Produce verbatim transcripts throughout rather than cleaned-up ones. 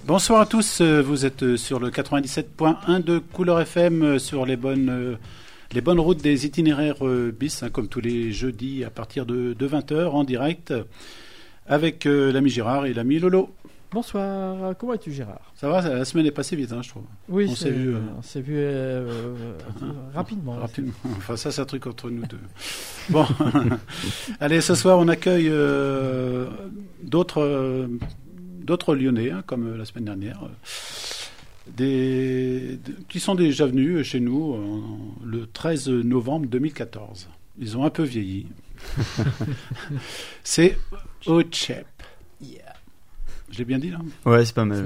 Bonsoir à tous, vous êtes sur le quatre-vingt-dix-sept point un de Couleur F M, sur les bonnes, les bonnes routes des itinéraires bis, hein, comme tous les jeudis à partir de, de vingt heures en direct, avec euh, l'ami Gérard et l'ami Lolo. Bonsoir, comment es-tu Gérard? Ça va, la semaine est passée vite, hein, je trouve. Oui, on s'est vu, euh... on s'est vu euh, euh, rapidement. rapidement. Enfin, ça, c'est un truc entre nous deux. Bon, allez, ce soir, on accueille euh, d'autres, euh, d'autres Lyonnais, hein, comme la semaine dernière, des, de, qui sont déjà venus chez nous en, le treize novembre deux mille quatorze. Ils ont un peu vieilli. C'est Ochep. Yeah. Je l'ai bien dit, là? Ouais, c'est pas mal.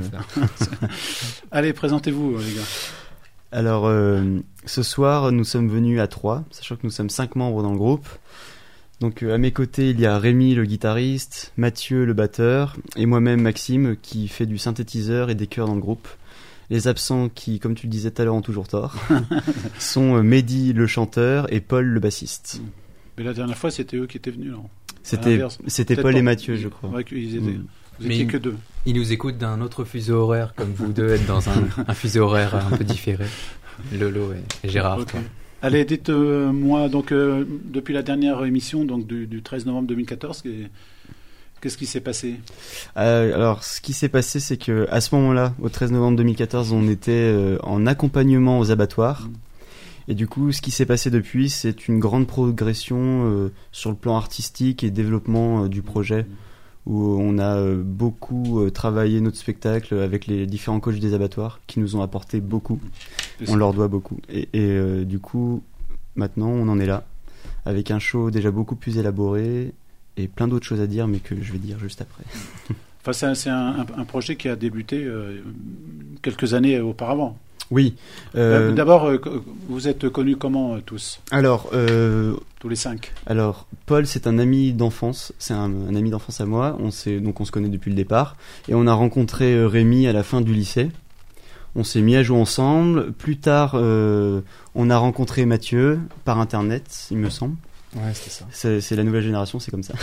Allez, présentez-vous, les gars. Alors, euh, ce soir, nous sommes venus à trois, sachant que nous sommes cinq membres dans le groupe. Donc, euh, à mes côtés, il y a Rémi, le guitariste, Mathieu, le batteur, et moi-même, Maxime, qui fait du synthétiseur et des chœurs dans le groupe. Les absents, qui, comme tu le disais tout à l'heure, ont toujours tort, sont euh, Mehdi, le chanteur, et Paul, le bassiste. Mais la dernière fois, c'était eux qui étaient venus, non? C'était, c'était Paul et Mathieu, je crois. Ouais, ils étaient... Mmh. Vous étiez que deux. Ils nous écoutent d'un autre fuseau horaire, comme vous deux êtes dans un, un fuseau horaire un peu différé. Lolo et, et Gérard. Okay. Allez, dites-moi, donc, euh, depuis la dernière émission, donc du, du treize novembre deux mille quatorze, qu'est-ce qui s'est passé? euh, Alors, ce qui s'est passé, c'est que à ce moment-là, au treize novembre deux mille quatorze, on était euh, en accompagnement aux abattoirs. Mmh. Et du coup, ce qui s'est passé depuis, c'est une grande progression euh, sur le plan artistique et développement euh, du projet. Mmh. Où on a beaucoup travaillé notre spectacle avec les différents coachs des abattoirs qui nous ont apporté beaucoup. On leur doit beaucoup. Et, et euh, du coup, maintenant, on en est là, avec un show déjà beaucoup plus élaboré et plein d'autres choses à dire, mais que je vais dire juste après. Enfin, c'est un, c'est un, un projet qui a débuté euh, quelques années auparavant. Oui. Euh, D'abord, euh, vous êtes connus comment, euh, tous? Alors, euh, tous les cinq. Alors, Paul, c'est un ami d'enfance. C'est un, un ami d'enfance à moi. On s'est, donc, on se connaît depuis le départ. Et on a rencontré euh, Rémi à la fin du lycée. On s'est mis à jouer ensemble. Plus tard, euh, on a rencontré Mathieu par Internet, il me semble. Ouais, c'était ça. C'est, c'est la nouvelle génération, c'est comme ça.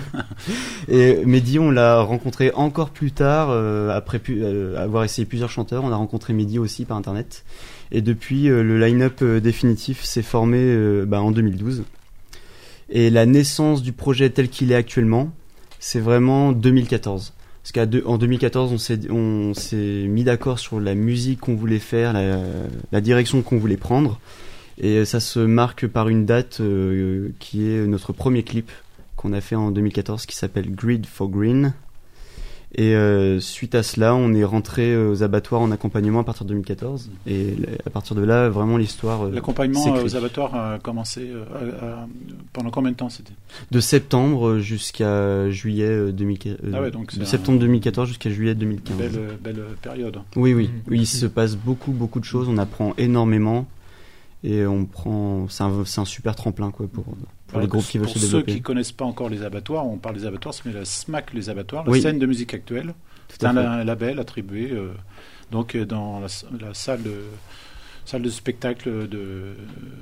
Et Mehdi, on l'a rencontré encore plus tard, euh, après pu, euh, avoir essayé plusieurs chanteurs. On a rencontré Mehdi aussi par Internet. Et depuis, euh, le line-up euh, définitif s'est formé euh, bah, en deux mille douze. Et la naissance du projet tel qu'il est actuellement, c'est vraiment deux mille quatorze. Parce qu'en deux mille quatorze, on s'est, on s'est mis d'accord sur la musique qu'on voulait faire, la, la direction qu'on voulait prendre. Et ça se marque par une date euh, qui est notre premier clip qu'on a fait en deux mille quatorze qui s'appelle Greed for Green. Et euh, suite à cela, on est rentré aux abattoirs en accompagnement à partir de deux mille quatorze. Et à partir de là, vraiment l'histoire. Euh, L'accompagnement s'écrit. Aux abattoirs a commencé euh, à, à, pendant combien de temps c'était? De septembre jusqu'à juillet deux mille quatorze. Euh, ah ouais, donc de septembre un... deux mille quatorze jusqu'à juillet deux mille quinze. Belle, belle période. Oui, oui. Oui, il se passe beaucoup, beaucoup de choses. On apprend énormément. Et on prend, c'est un, c'est un super tremplin quoi pour, pour ouais, les groupes qui veulent se développer. Pour ceux qui connaissent pas encore les abattoirs, on parle des abattoirs, c'est la S M A C les abattoirs, la oui. scène de musique actuelle. C'est un, un label attribué euh, donc dans la, la salle de salle de spectacle de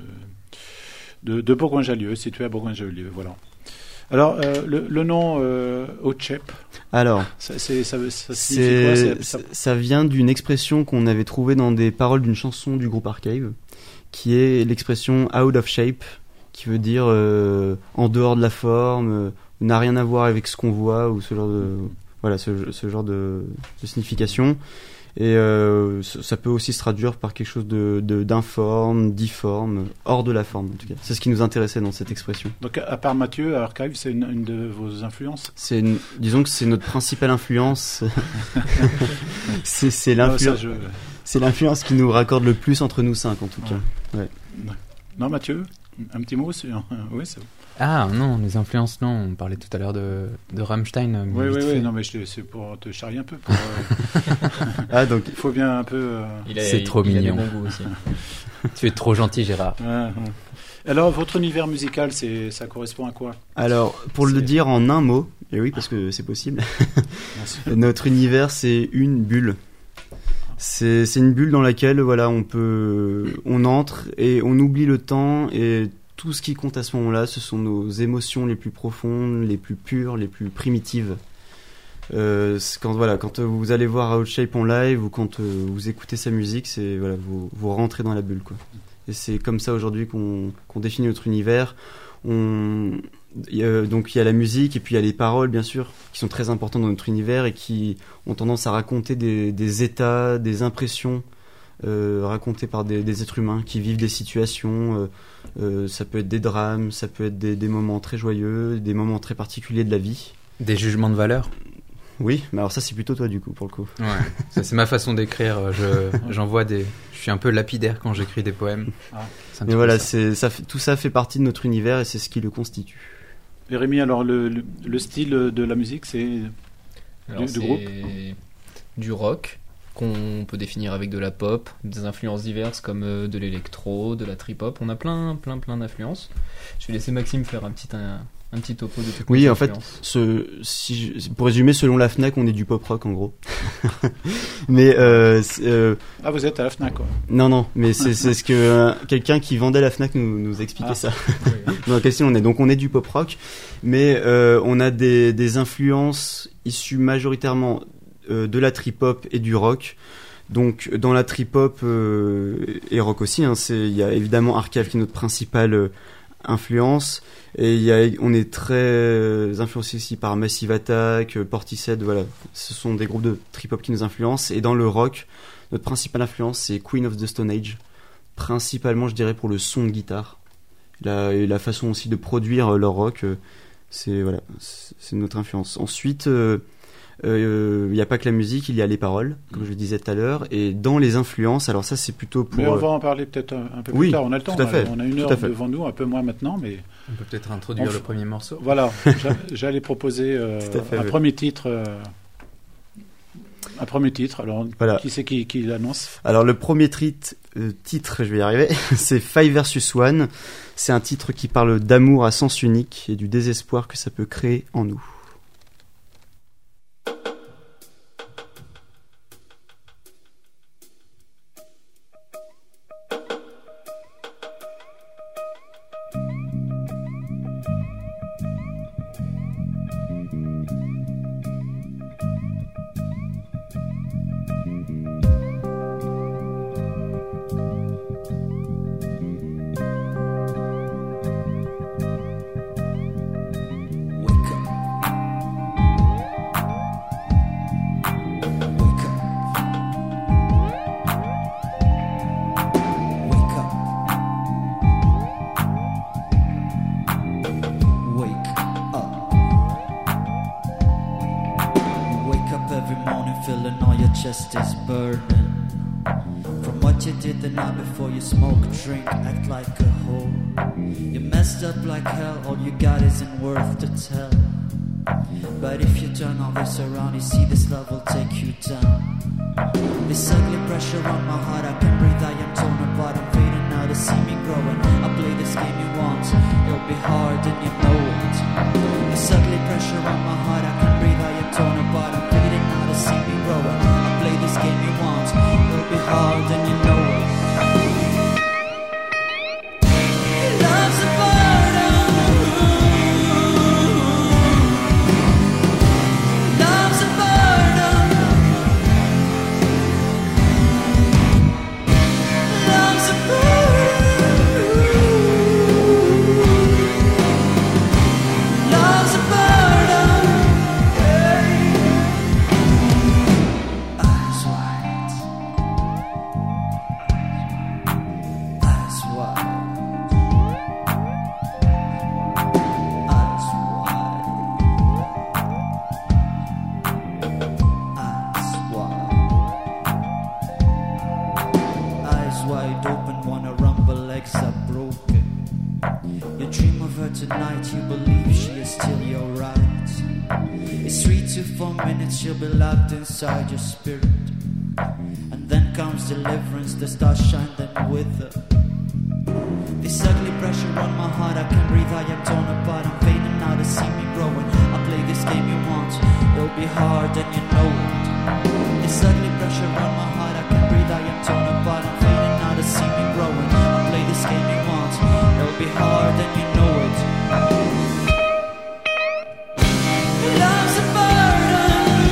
de, de Bourgoin-Jallieu, située à Bourgoin-Jallieu. Voilà. Alors euh, le, le nom euh, Ochep. Alors, ça, c'est, ça, ça signifie quoi? C'est, ça... ça vient d'une expression qu'on avait trouvée dans des paroles d'une chanson du groupe Archive, qui est l'expression out of shape, qui veut dire euh, en dehors de la forme, euh, n'a rien à voir avec ce qu'on voit, ou ce genre de, voilà, ce, ce genre de, de signification. Et euh, ça peut aussi se traduire par quelque chose de, de, d'informe, difforme, hors de la forme en tout cas. C'est ce qui nous intéressait dans cette expression. Donc à part Mathieu, Archive, c'est une, une de vos influences? C'est une, disons que c'est notre principale influence. c'est, c'est l'influence. Oh, je... C'est l'influence qui nous raccorde le plus entre nous cinq, en tout ouais. cas. Ouais. Non, Mathieu, un petit mot sur... Oui, c'est... Ah non, les influences, non. On parlait tout à l'heure de, de Rammstein. Oui, oui, oui. Non, mais je, c'est pour te charrier un peu. Pour, euh... ah, donc il faut bien un peu... Euh... Il a, c'est il, trop il mignon. A bon goût aussi. Tu es trop gentil, Gérard. Ouais, ouais. Alors, votre univers musical, c'est, ça correspond à quoi? Alors, pour c'est... le dire en un mot, et oui, parce que c'est possible, notre univers, c'est une bulle. C'est, c'est une bulle dans laquelle voilà, on peut, on entre et on oublie le temps et tout ce qui compte à ce moment-là, ce sont nos émotions les plus profondes, les plus pures, les plus primitives. Euh, c'est quand voilà, quand vous allez voir Outshape en live ou quand euh, vous écoutez sa musique, c'est voilà, vous, vous rentrez dans la bulle, quoi. Et c'est comme ça aujourd'hui qu'on, qu'on définit notre univers. On, y a, donc il y a la musique et puis il y a les paroles, bien sûr, qui sont très importantes dans notre univers et qui ont tendance à raconter des, des états, des impressions euh, racontées par des, des êtres humains qui vivent des situations. Euh, euh, ça peut être des drames, ça peut être des, des moments très joyeux, des moments très particuliers de la vie. Des jugements de valeur. Oui, mais alors ça c'est plutôt toi du coup pour le coup. Ouais, ça c'est ma façon d'écrire. Je, j'envoie des, je suis un peu lapidaire quand j'écris des poèmes. Ah. Mais voilà, ça. C'est, ça fait, tout ça fait partie de notre univers et c'est ce qui le constitue. Et Rémi, alors le, le, le style de la musique, c'est alors, du, du groupe du rock qu'on peut définir avec de la pop, des influences diverses comme de l'électro, de la trip-hop. On a plein, plein, plein d'influences. Je vais laisser Maxime faire un petit un, un petit topo de toutes oui, les en influences. fait, ce, si je, pour résumer, selon la Fnac, on est du pop rock en gros. mais euh, euh, ah, vous êtes à la Fnac, quoi. Non, non, mais c'est, c'est ce que euh, quelqu'un qui vendait la Fnac nous, nous expliquait ah. ça. Oui, oui. Dans quel style on est. Donc on est du pop rock, mais euh, on a des, des influences issues majoritairement euh, de la trip hop et du rock. Donc dans la trip hop euh, et rock aussi, hein, c'est il y a évidemment Archive qui est notre principale euh, influence. Et il y a, on est très influencé ici par Massive Attack, Portishead, voilà. Ce sont des groupes de trip-hop qui nous influencent. Et dans le rock, notre principale influence, c'est Queen of the Stone Age. Principalement, je dirais, pour le son de guitare. La, et la façon aussi de produire leur rock, c'est, voilà, c'est notre influence. Ensuite, il euh, n'y euh, a pas que la musique, il y a les paroles, comme je le disais tout à l'heure. Et dans les influences, alors ça, c'est plutôt pour... Mais on va en parler peut-être un, un peu plus oui, tard. On a le temps, tout à fait, on a une heure devant nous, un peu moins maintenant, mais... On peut peut-être introduire on... le premier morceau. Voilà, j'allais proposer euh, fait, un oui. premier titre. Euh, un premier titre. Alors, voilà. Qui c'est qui, qui l'annonce ? Alors, le premier titre, euh, titre, je vais y arriver, c'est Five versus One. C'est un titre qui parle d'amour à sens unique et du désespoir que ça peut créer en nous. Inside your spirit, and then comes deliverance. The stars shine then with her. This ugly pressure on my heart, I can't breathe. I am torn apart. I'm fading now to see me growing. I play this game you want, it'll be hard and you know it. This ugly pressure on my heart, I can't breathe. I am torn apart. I'm fading now to see me growing. I play this game you want, it'll be hard and you know it. Love's a burden.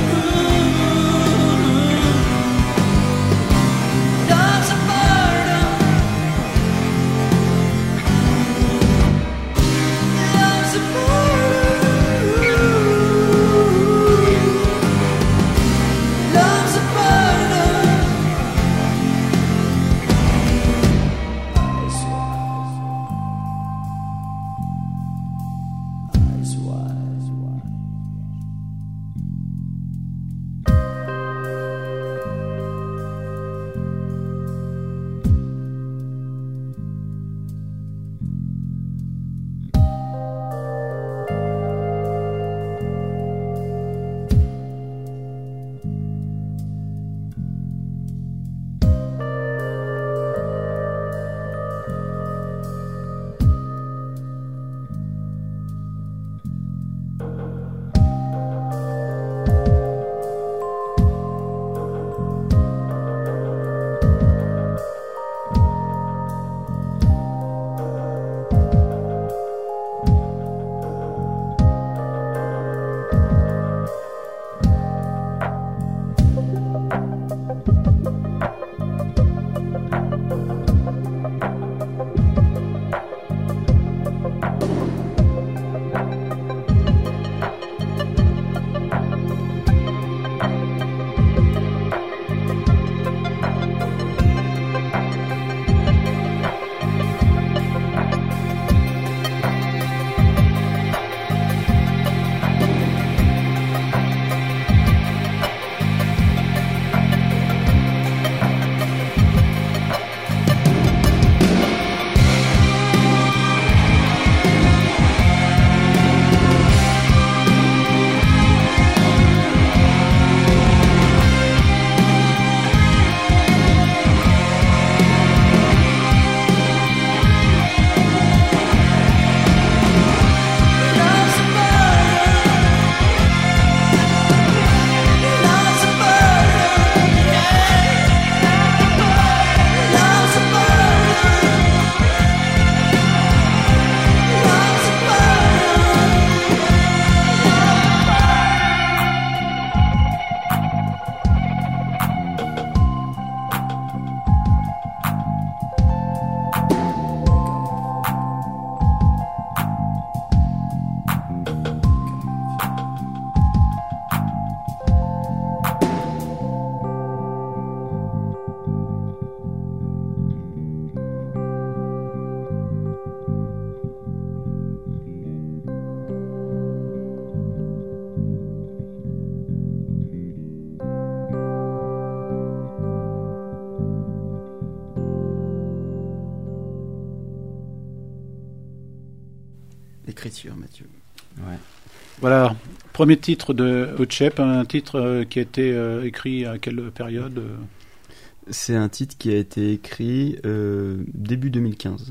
l'écriture, Mathieu. Ouais. Voilà, premier titre de Otchep, un titre euh, qui a été euh, écrit à quelle période euh C'est un titre qui a été écrit euh, début deux mille quinze,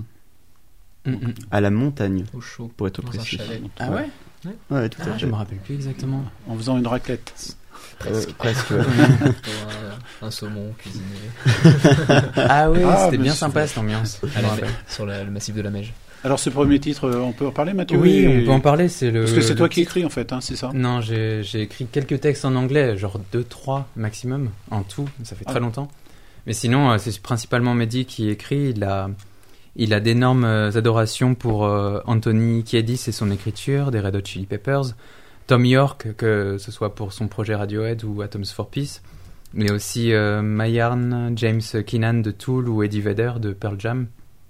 Mm-mm. à la montagne, Au chaud. pour être Dans un précis. chalet. Ah ouais. Ouais, tout à Ah, fait. je me rappelle plus exactement. En faisant une raclette. Presque. presque ouais. un, un saumon cuisiné Ah oui, Ah, c'était mais bien c'est- sympa cette ambiance. à Je me la- rappelle. sur la- le massif de la Meige. Alors ce premier titre, euh, on peut en parler Mathieu Oui, Et- on peut en parler. C'est le. Parce que c'est le toi qui titre. écris en fait, hein, c'est ça Non, j'ai j'ai écrit quelques textes en anglais, genre deux, trois maximum en tout. Ça fait très Ah. longtemps. Mais sinon, euh, c'est principalement Mehdi qui écrit. Il a, il a d'énormes euh, adorations pour euh, Anthony Kiedis et son écriture, des Red Hot Chili Peppers, Tom York, que ce soit pour son projet Radiohead ou Atoms for Peace, mais aussi euh, Mayarn, James Keenan de Tool ou Eddie Vedder de Pearl Jam.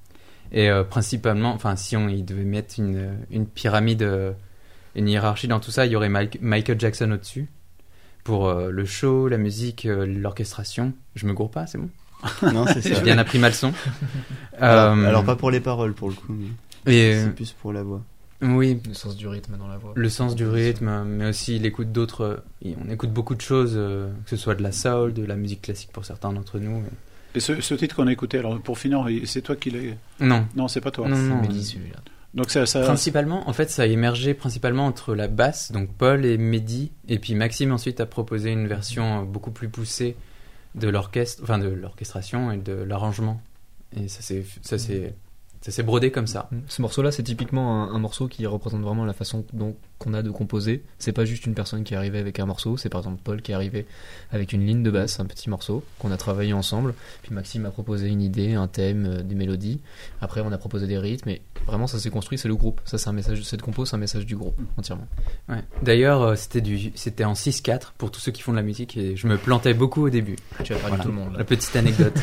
Et euh, principalement, enfin, si on il devait mettre une, une pyramide, euh, une hiérarchie dans tout ça, il y aurait Mike- Michael Jackson au-dessus pour euh, le show, la musique, euh, l'orchestration. Je me gourre pas, c'est bon. Non, c'est ça. J'ai bien appris ma leçon. Alors, Euh, alors pas pour les paroles pour le coup, mais et, c'est plus pour la voix. oui, Le sens du rythme dans la voix. le sens du rythme, mais aussi il écoute d'autres. euh, On écoute beaucoup de choses, euh, que ce soit de la soul, de la musique classique pour certains d'entre nous. Et ce, ce titre qu'on a écouté, alors pour finir, c'est toi qui l'as... Non, Non, c'est pas toi. non, C'est non. Mehdi, celui-là. Donc ça... ça... Principalement, en fait, ça a émergé principalement entre la basse, donc Paul et Mehdi, et puis Maxime ensuite a proposé une version euh, beaucoup plus poussée de l'orchestre, enfin de l'orchestration et de l'arrangement. Et ça s'est, ça s'est, ça s'est brodé comme ça. Ce morceau-là, c'est typiquement un, un morceau qui représente vraiment la façon dont qu'on a de composer. C'est pas juste une personne qui est arrivée avec un morceau, c'est par exemple Paul qui est arrivé avec une ligne de basse, un petit morceau qu'on a travaillé ensemble. Puis Maxime a proposé une idée, un thème, euh, des mélodies. Après, on a proposé des rythmes. Et vraiment, ça s'est construit. C'est le groupe. Ça, c'est un message. Cette compo, c'est un message du groupe entièrement. Ouais. D'ailleurs, euh, c'était du, c'était en six quatre pour tous ceux qui font de la musique, et je me plantais beaucoup au début. Tu vas parler Voilà. tout le monde là. La petite anecdote.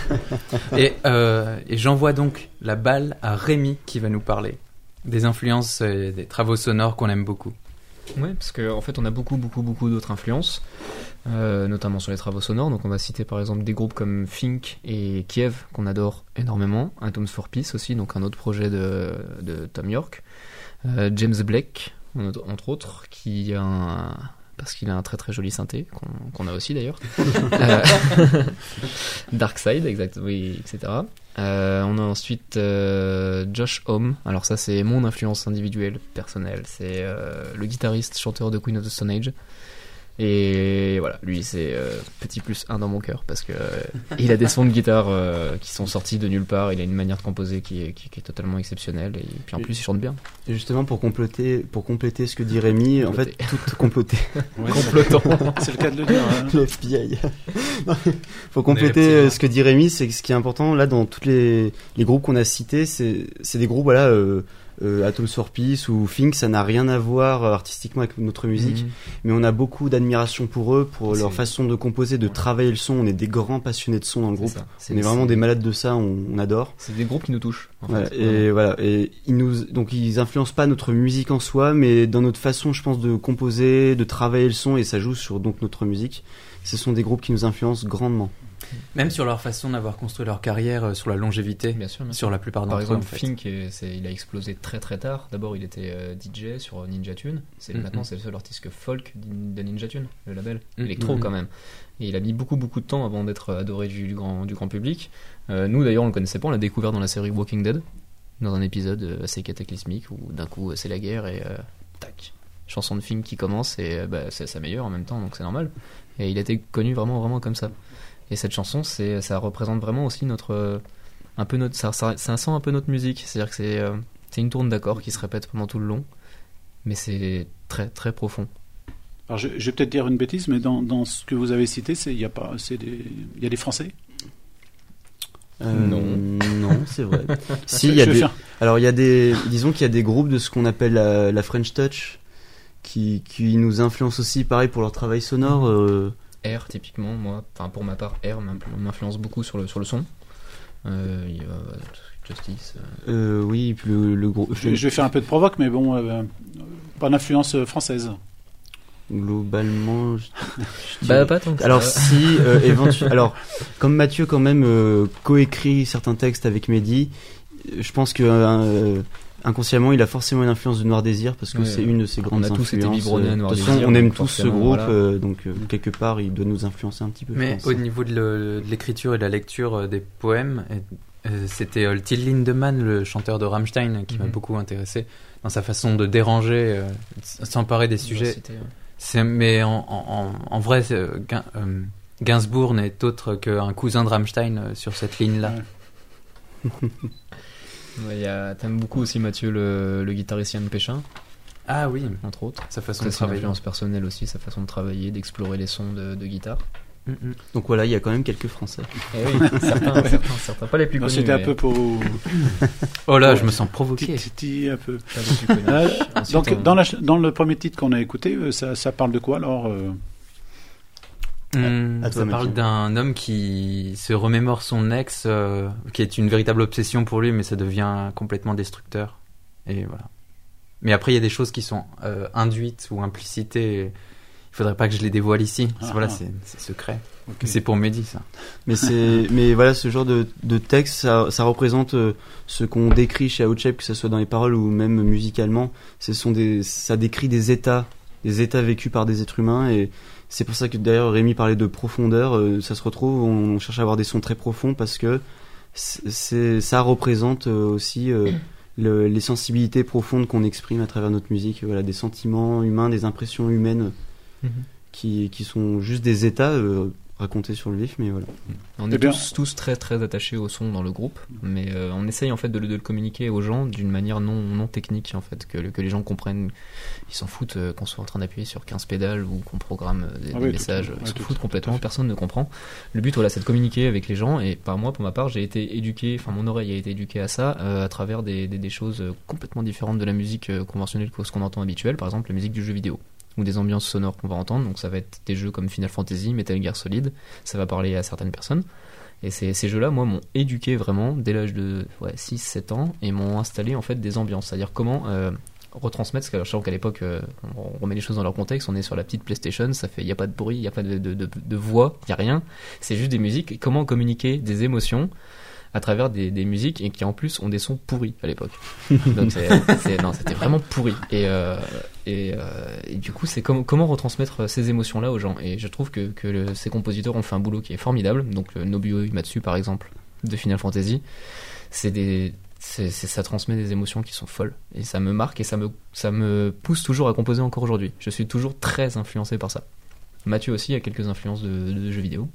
et euh, et j'envoie donc la balle à Rémi qui va nous parler des influences et des travaux sonores qu'on aime beaucoup. Ouais, parce qu'en en fait, on a beaucoup, beaucoup, beaucoup d'autres influences, euh, notamment sur les travaux sonores. Donc, on va citer par exemple des groupes comme Fink et Kiev, qu'on adore énormément. Atoms for Peace aussi, donc un autre projet de, de Tom York. Euh, James Blake, entre entre autres, qui a un. Parce qu'il a un très très joli synthé, qu'on qu'on a aussi d'ailleurs. Euh, Darkside, exact, oui, et cetera. Euh, on a ensuite euh, Josh Homme. Alors ça, c'est mon influence individuelle, personnelle. C'est euh, le guitariste, chanteur de Queen of the Stone Age. Et voilà, lui, c'est euh, petit plus un dans mon cœur parce que euh, il a des sons de guitare euh, qui sont sortis de nulle part. Il a une manière de composer qui est, qui, qui est totalement exceptionnelle. Et puis en plus, il chante bien. Et justement, pour compléter, pour compléter ce que dit Rémi, en fait, tout comploter. Ouais, Complotant. c'est le cas de le dire. Hein. Le F B I. Non, mais pour compléter euh, ce que dit Rémi, c'est que ce qui est important là dans tous les, les groupes qu'on a cités, c'est, c'est des groupes voilà, euh, euh, Atoms for Peace ou Fink, ça n'a rien à voir euh, artistiquement avec notre musique, Mhm. mais on a beaucoup d'admiration pour eux, pour leur C'est- façon de composer, de travailler le son. On est des grands passionnés de son dans le C'est groupe. ça. On est vraiment des malades de ça, on, on adore. C'est des groupes qui nous touchent. En Voilà, fait, et voilà, et ils nous, donc ils influencent pas notre musique en soi, mais dans notre façon, je pense, de composer, de travailler le son, et ça joue sur donc notre musique. Ce sont des groupes qui nous influencent grandement. Même sur leur façon d'avoir construit leur carrière, euh, sur la longévité, Bien sûr, bien sûr. sur la plupart Par d'entre eux. exemple, en fait. Fink, euh, c'est- il a explosé très très tard. D'abord, il était euh, D J sur Ninja Tune. C'est, Mhm. Maintenant, c'est le seul artiste que folk de Ninja Tune, le label. Mhm. Electro, quand même. Et il a mis beaucoup beaucoup de temps avant d'être adoré du, du grand, du grand public. Euh, nous, d'ailleurs, on le connaissait pas. On l'a découvert dans la série Walking Dead, dans un épisode euh, assez cataclysmique où d'un coup, euh, c'est la guerre et euh, tac. Chanson de Fink qui commence et euh, bah, c'est sa meilleure en même temps, donc c'est normal. Et il a été connu vraiment vraiment comme ça. Et cette chanson, c'est, ça représente vraiment aussi notre, euh, un peu notre, ça, ça, ça sent un peu notre musique. C'est-à-dire que c'est, euh, c'est une tourne d'accords qui se répète pendant tout le long, mais c'est très très profond. Alors je, je vais peut-être dire une bêtise, mais dans, dans ce que vous avez cité, c'est il y a pas, c'est des, il y a des Français. Euh, Non. non, c'est vrai. si, Je- il y a je vais des, faire- alors il y a des, disons qu'il y a des groupes de ce qu'on appelle la, la French Touch, qui, qui nous influencent aussi, pareil pour leur travail sonore. Euh, R, typiquement, moi, enfin pour ma part, R m'influ- m'influence beaucoup sur le, sur le son. Euh, il y a euh, Justice. euh, euh, oui, et puis le, le groupe. Je, je vais faire un peu de provoque, mais bon, euh, pas d'influence euh, française. Globalement, je- je Bah, dirais- pas tant que ça. alors si, euh, éventu- alors comme Mathieu quand même euh, coécrit certains textes avec Mehdi, je pense que euh, inconsciemment, il a forcément une influence de Noir Désir parce que Ouais, c'est une de ses grandes on a tous influences. été biberonnés à Noir de toute façon, Désir, on aime donc tous ce forcément, groupe, voilà. euh, donc euh, quelque part, il doit nous influencer un petit peu. je Mais pense. au niveau de, le- de l'écriture et de la lecture euh, des poèmes, et, euh, c'était euh, Till Lindemann, le chanteur de Rammstein, qui m'a Mhm. beaucoup intéressé dans sa façon de déranger, euh, de s'emparer des sujets. Diversité, ouais. C'est, mais en, en, en, en vrai, c'est, euh, Gain- euh, Gainsbourg n'est autre qu'un cousin de Rammstein euh, sur cette ligne-là. Ouais. Ouais, y a- t'aimes beaucoup aussi Mathieu le, le guitariste Yann Péchin, Ah oui, entre autres. sa façon Ça, de c'est une travailler. influence personnelle aussi, sa façon de travailler, d'explorer les sons de, de guitare. Mm, mm. Donc voilà, il y a quand même quelques Français. Eh oui, certains, certains, certains, pas les plus Non, connus. c'était un mais peu pour Oh là, Ouais. je me sens provoqué. titiller un peu. pas les plus connus. Euh, Ensuite, donc on- dans, la, ch- dans le premier titre qu'on a écouté, euh, ça, ça parle de quoi alors euh Hmm, À toi, ça parle Mathieu. d'un homme qui se remémore son ex, euh, qui est une véritable obsession pour lui, mais ça devient complètement destructeur. Et voilà. Mais après, il y a des choses qui sont euh, induites ou implicites. Et il faudrait pas que je les dévoile ici. Ah, voilà, ah. c'est, c'est secret. Ok. C'est pour Mehdi, ça. Mais c'est, mais voilà, ce genre de, de texte, ça, ça représente euh, ce qu'on décrit chez Outchep, que ce soit dans les paroles ou même musicalement. Ce sont des, ça décrit des états, des états vécus par des êtres humains, et c'est pour ça que d'ailleurs Rémi parlait de profondeur. euh, ça se retrouve, on, on cherche à avoir des sons très profonds parce que c'est, c'est- ça représente euh, aussi euh, le- les sensibilités profondes qu'on exprime à travers notre musique. Voilà, des sentiments humains, des impressions humaines Mhm. qui, qui sont juste des états euh, racontés sur le vif, mais voilà. On Eh est bien- tous, tous très très attachés au son dans le groupe, mais euh, on essaye en fait de, le- de le communiquer aux gens d'une manière non, non technique en fait, que, le- que les gens comprennent. Ils s'en foutent euh, qu'on soit en train d'appuyer sur quinze pédales ou qu'on programme euh, des, Ah des oui, messages. tout à fait. Ils Ouais, s'en tout- foutent tout à complètement, fait. personne ne comprend. Le but voilà, c'est de communiquer avec les gens, et par moi, pour ma part, j'ai été éduqué, enfin mon oreille a été éduquée à ça euh, à travers des, des, des choses euh, complètement différentes de la musique euh, conventionnelle que ce qu'on entend habituel, par exemple la musique du jeu vidéo, ou des ambiances sonores qu'on va entendre. Donc ça va être des jeux comme Final Fantasy, Metal Gear Solid, ça va parler à certaines personnes. Et ces, ces jeux-là, moi, m'ont éduqué vraiment dès l'âge de ouais, six sept ans, et m'ont installé en fait des ambiances, c'est-à-dire comment euh, retransmettre, parce que alors, je sais qu'à l'époque, euh, on remet les choses dans leur contexte, on est sur la petite PlayStation, ça fait, il n'y a pas de bruit, il n'y a pas de, de, de, de voix, il n'y a rien, c'est juste des musiques, et comment communiquer des émotions à travers des, des musiques, et qui en plus ont des sons pourris à l'époque. Donc c'est, c'est- non, c'était vraiment pourri. Et, euh, et, euh, et du coup, c'est comme, comment retransmettre ces émotions-là aux gens. Et je trouve que, que le- ces compositeurs ont fait un boulot qui est formidable. Donc le Nobuo Uematsu, par exemple, de Final Fantasy, c'est des, c'est, c'est- ça transmet des émotions qui sont folles. Et ça me marque, et ça me, ça me pousse toujours à composer encore aujourd'hui. Je suis toujours très influencé par ça. Mathieu aussi a quelques influences de, de jeux vidéo.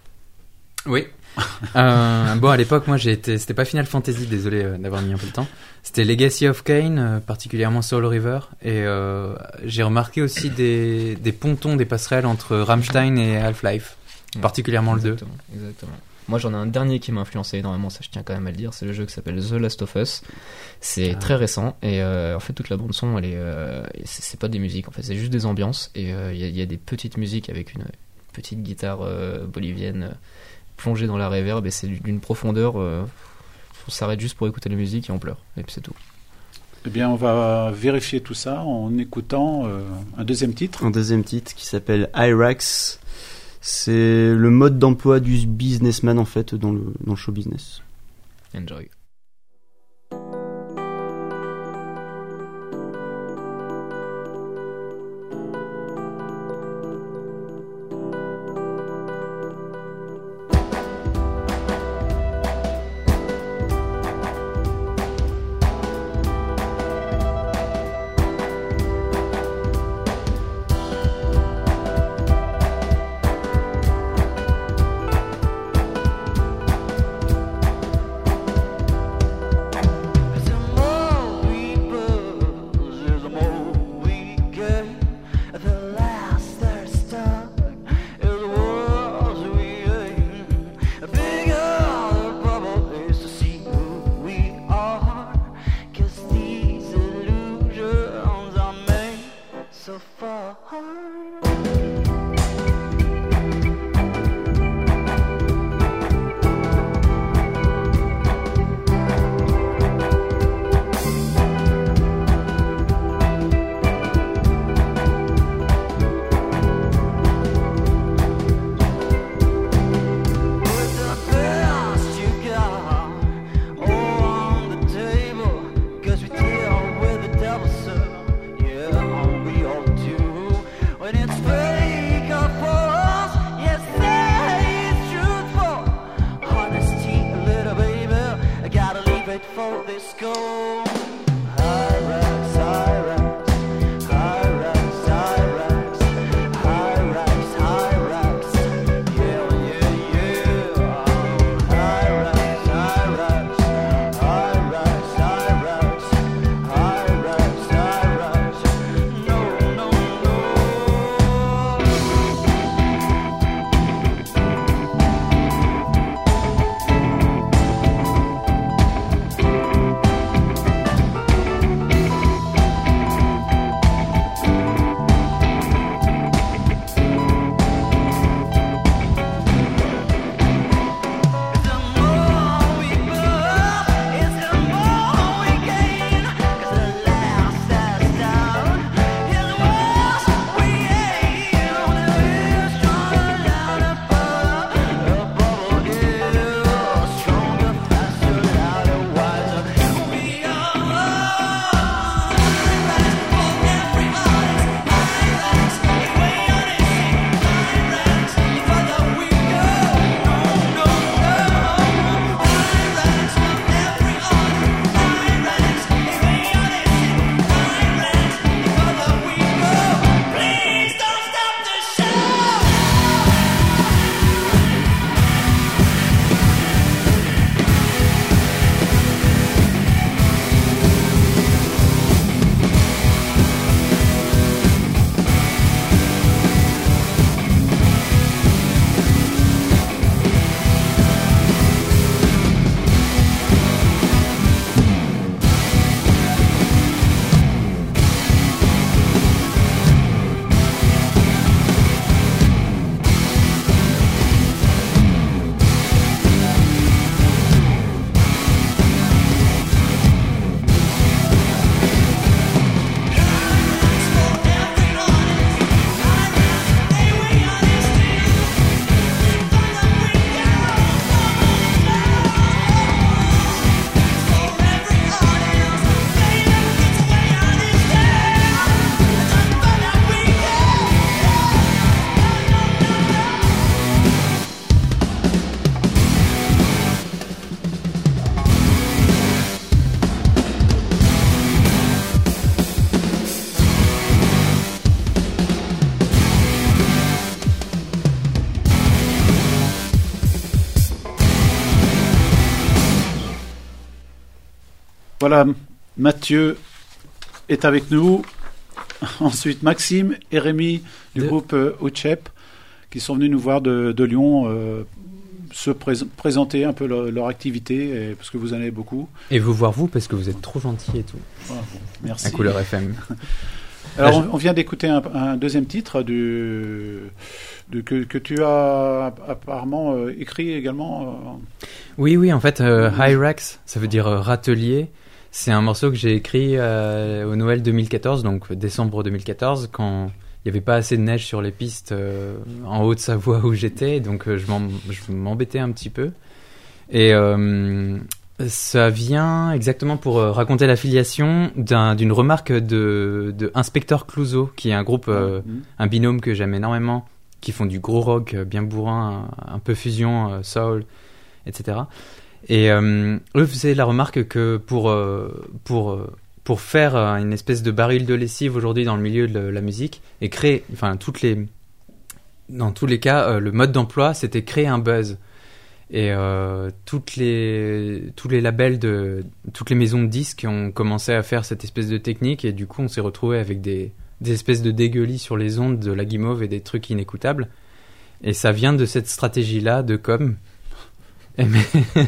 Oui. Euh, bon, à l'époque, moi, j'ai été. C'était pas Final Fantasy, désolé euh, d'avoir mis un peu de temps. C'était Legacy of Kain, euh, particulièrement Soul River. Et euh, j'ai remarqué aussi des, des pontons, des passerelles entre Rammstein et Half-Life, particulièrement le deux. Exactement, exactement. Moi, j'en ai un dernier qui m'a influencé énormément, ça je tiens quand même à le dire, c'est le jeu qui s'appelle The Last of Us. C'est Ah. très récent, et euh, en fait toute la bande son, elle est, euh, c'est, c'est pas des musiques, en fait, c'est juste des ambiances, et il euh, y, a, y a des petites musiques avec une petite guitare euh, bolivienne euh, plongée dans la reverb, et c'est d'une profondeur, euh, on s'arrête juste pour écouter la musique et on pleure, et puis c'est tout. Eh bien, on va vérifier tout ça en écoutant euh, un deuxième titre. Un deuxième titre qui s'appelle Irax. C'est le mode d'emploi du businessman en fait dans le, dans le show business. Enjoy. Cause we did it's fake or false. Yes, say it's truthful. Honesty, a little baby, I gotta leave it for this school. Hyrax, Hyrax, Hyrax, Hyrax, Hyrax, Hyrax, yeah, yeah, yeah. Hyrax, Hyrax, Hyrax, Hyrax, Hyrax, Hyrax, no, no, no. The more we move, it's the more we gain. 'Cause the last that's down is worse we aim. We're stronger down above. The bubble is stronger, faster, louder, wiser. We are one. Hyrax for every artist. Hyrax, if we honest. Hyrax, if other we go. No, no, no. Hyrax for every artist. Hyrax, if we honest. Hyrax, if other we go. Please don't stop the show. Voilà, Mathieu est avec nous. Ensuite, Maxime et Rémi du De- groupe euh, Outchep qui sont venus nous voir de, de Lyon euh, se prés- présenter un peu leur, leur activité, et- parce que vous en avez beaucoup. Et vous voir vous parce que vous êtes trop gentil et tout. Voilà, bon, merci. À Couleur F M. Alors, Ah, on, on vient d'écouter un, un deuxième titre du, de, que, que tu as apparemment euh, écrit également. euh, Oui, oui, en fait, euh, Hyrax, ça veut dire euh, râtelier. C'est un morceau que j'ai écrit euh, au Noël deux mille quatorze, donc décembre deux mille quatorze, quand il n'y avait pas assez de neige sur les pistes euh, en Haute-Savoie où j'étais, donc euh, je m'em- je m'embêtais un petit peu. Et euh, ça vient exactement pour euh, raconter l'affiliation d'un- d'une remarque de, de Inspector Clouseau, qui est un groupe, euh, Mhm. un binôme que j'aime énormément, qui font du gros rock euh, bien bourrin, un, un peu fusion, euh, soul, et cetera. Et euh, eux faisaient la remarque que pour, euh, pour, euh, pour faire euh, une espèce de baril de lessive aujourd'hui dans le milieu de la musique et créer, enfin, toutes les, dans tous les cas, euh, le mode d'emploi, c'était créer un buzz. Et euh, toutes les, tous les labels de toutes les maisons de disques ont commencé à faire cette espèce de technique, et du coup, on s'est retrouvé avec des, des espèces de dégueulis sur les ondes, de la guimauve et des trucs inécoutables. Et ça vient de cette stratégie-là de com. Et, mais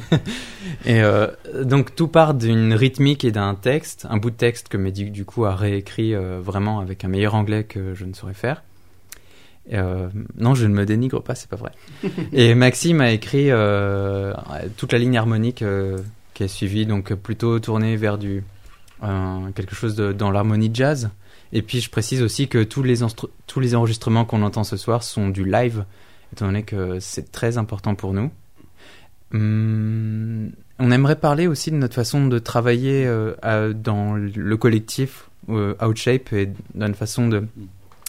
et euh, donc tout part d'une rythmique et d'un texte, un bout de texte que Mehdi du coup a réécrit euh, vraiment avec un meilleur anglais que je ne saurais faire. Et, euh, non, je ne me dénigre pas, c'est pas vrai. Et Maxime a écrit euh, toute la ligne harmonique euh, qui a suivi, donc plutôt tournée vers du euh, quelque chose de, dans l'harmonie jazz. Et puis je précise aussi que tous les, enstru- tous les enregistrements qu'on entend ce soir sont du live, étant donné que c'est très important pour nous. Hum, on aimerait parler aussi de notre façon de travailler euh, à- dans le collectif euh, Outshape, et d'une façon de,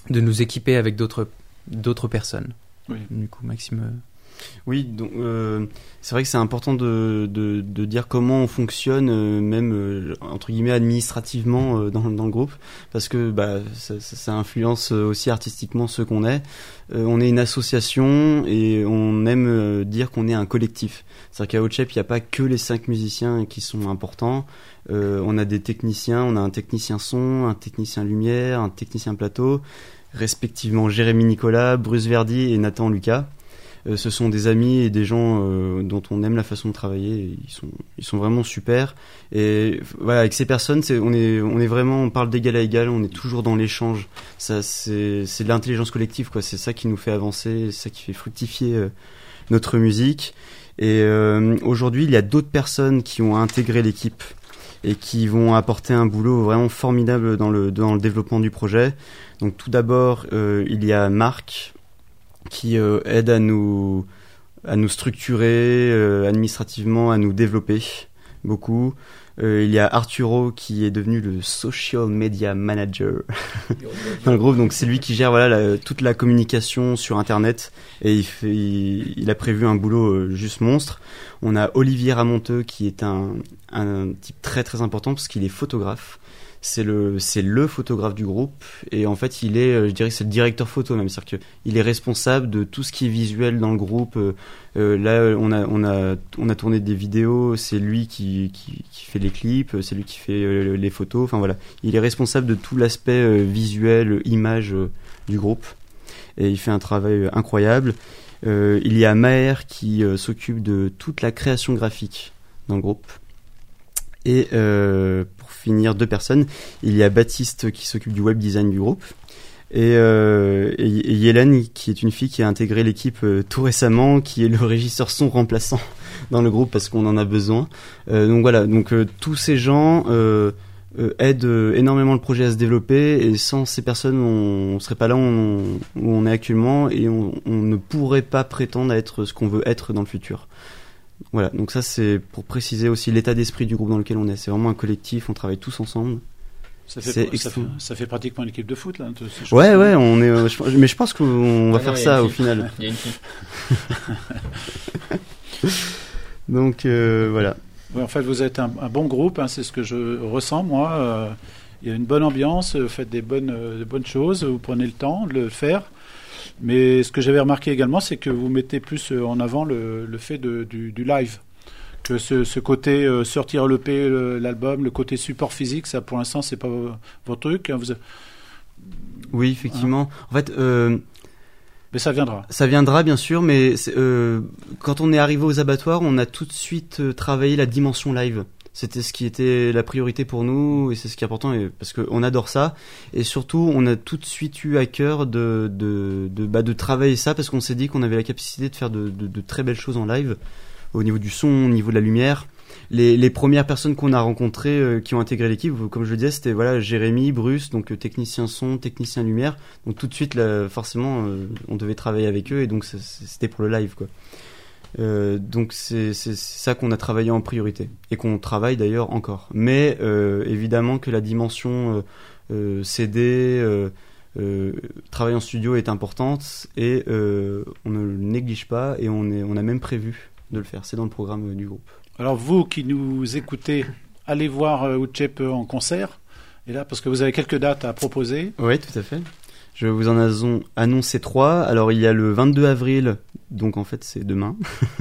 de nous équiper avec d'autres, d'autres personnes. Oui. Du coup, Maxime. euh, Oui, donc euh, c'est vrai que c'est important de, de, de dire comment on fonctionne, euh, même euh, entre guillemets administrativement euh, dans, dans le groupe, parce que bah, ça, ça, ça influence aussi artistiquement ce qu'on est. Euh, on est une association et on aime euh, dire qu'on est un collectif. C'est-à-dire qu'à Otchep, il n'y a pas que les cinq musiciens qui sont importants. Euh, on a des techniciens, on a un technicien son, un technicien lumière, un technicien plateau, respectivement Jérémy Nicolas, Bruce Verdi et Nathan Lucas. Euh, ce sont des amis et des gens euh, dont on aime la façon de travailler. Et ils sont, ils sont vraiment super. Et voilà, avec ces personnes, c'est, on est, on est vraiment, on parle d'égal à égal. On est toujours dans l'échange. Ça, c'est, c'est de l'intelligence collective, quoi. C'est ça qui nous fait avancer, c'est ça qui fait fructifier euh, notre musique. Et euh, aujourd'hui, il y a d'autres personnes qui ont intégré l'équipe et qui vont apporter un boulot vraiment formidable dans le dans le développement du projet. Donc tout d'abord, euh, il y a Marc qui euh, aide à nous à nous structurer euh, administrativement, à nous développer beaucoup. Euh, il y a Arturo qui est devenu le social media manager dans le groupe, donc c'est lui qui gère voilà la, toute la communication sur internet et il fait il, il a prévu un boulot euh, juste monstre. On a Olivier Ramonteux qui est un un type très très important parce qu'il est photographe. C'est le c'est le photographe du groupe et en fait il est je dirais que c'est le directeur photo même, c'est-à-dire que il est responsable de tout ce qui est visuel dans le groupe. Euh, là on a on a on a tourné des vidéos, c'est lui qui qui, qui fait les clips, c'est lui qui fait euh, les photos, enfin voilà, il est responsable de tout l'aspect euh, visuel, image euh, du groupe et il fait un travail incroyable. Euh, il y a Maher qui euh, s'occupe de toute la création graphique dans le groupe. Et euh, pour finir, deux personnes, il y a Baptiste qui s'occupe du web design du groupe et, euh, et, et Yélène qui est une fille qui a intégré l'équipe euh, tout récemment, qui est le régisseur son remplaçant dans le groupe parce qu'on en a besoin. Euh, donc voilà, donc euh, tous ces gens euh, euh, aident euh, énormément le projet à se développer et sans ces personnes, on, on serait pas là où on, où on est actuellement et on, on ne pourrait pas prétendre à être ce qu'on veut être dans le futur. Voilà, donc ça c'est pour préciser aussi l'état d'esprit du groupe dans lequel on est. C'est vraiment un collectif, on travaille tous ensemble. Ça fait, C'est ça, fait, extrême. ça fait pratiquement une équipe de foot là. Ouais, ouais, on est. euh, je- mais je pense qu'on va Ah faire non, il y a ça une au fille. final. Il y a une fille. Donc euh, voilà. Ouais, en fait, vous êtes un, un bon groupe, hein, c'est ce que je ressens moi. Euh, il y a une bonne ambiance, vous faites des bonnes, euh, des bonnes choses, vous prenez le temps de le faire. Mais ce que j'avais remarqué également, c'est que vous mettez plus euh, en avant le, le fait de, du, du live. Que ce, ce côté euh, sortir l'E P, le- l'album, le côté support physique, ça pour l'instant, c'est pas vo- votre truc. Hein, vous, Oui, effectivement. En fait, euh, mais ça viendra. ça viendra bien sûr, mais c'est, euh, quand on est arrivé aux abattoirs, on a tout de suite euh, travaillé la dimension live. C'était ce qui était la priorité pour nous et c'est ce qui est important et, parce qu'on adore ça. Et surtout, on a tout de suite eu à cœur de, de, de, bah, de travailler ça parce qu'on s'est dit qu'on avait la capacité de faire de, de, de très belles choses en live au niveau du son, au niveau de la lumière. Les, les premières personnes qu'on a rencontrées euh, qui ont intégré l'équipe, comme je le disais, c'était voilà Jérémy, Bruce, donc euh, technicien son, technicien lumière. Donc tout de suite, là, forcément, euh, on devait travailler avec eux et donc c'est- c'était pour le live, quoi. Euh, donc c'est c'est c'est ça qu'on a travaillé en priorité et qu'on travaille d'ailleurs encore. Mais euh, évidemment que la dimension euh, euh, C D, euh, euh, travail en studio est importante et euh, on ne le néglige pas et on est on a même prévu de le faire. C'est dans le programme euh, du groupe. Alors vous qui nous écoutez, allez voir euh, Otchep en concert. Et là, parce que vous avez quelques dates à proposer. Oui, tout à fait. Je vous en ai annoncé trois. Alors il y a le vingt-deux avril, donc en fait c'est demain,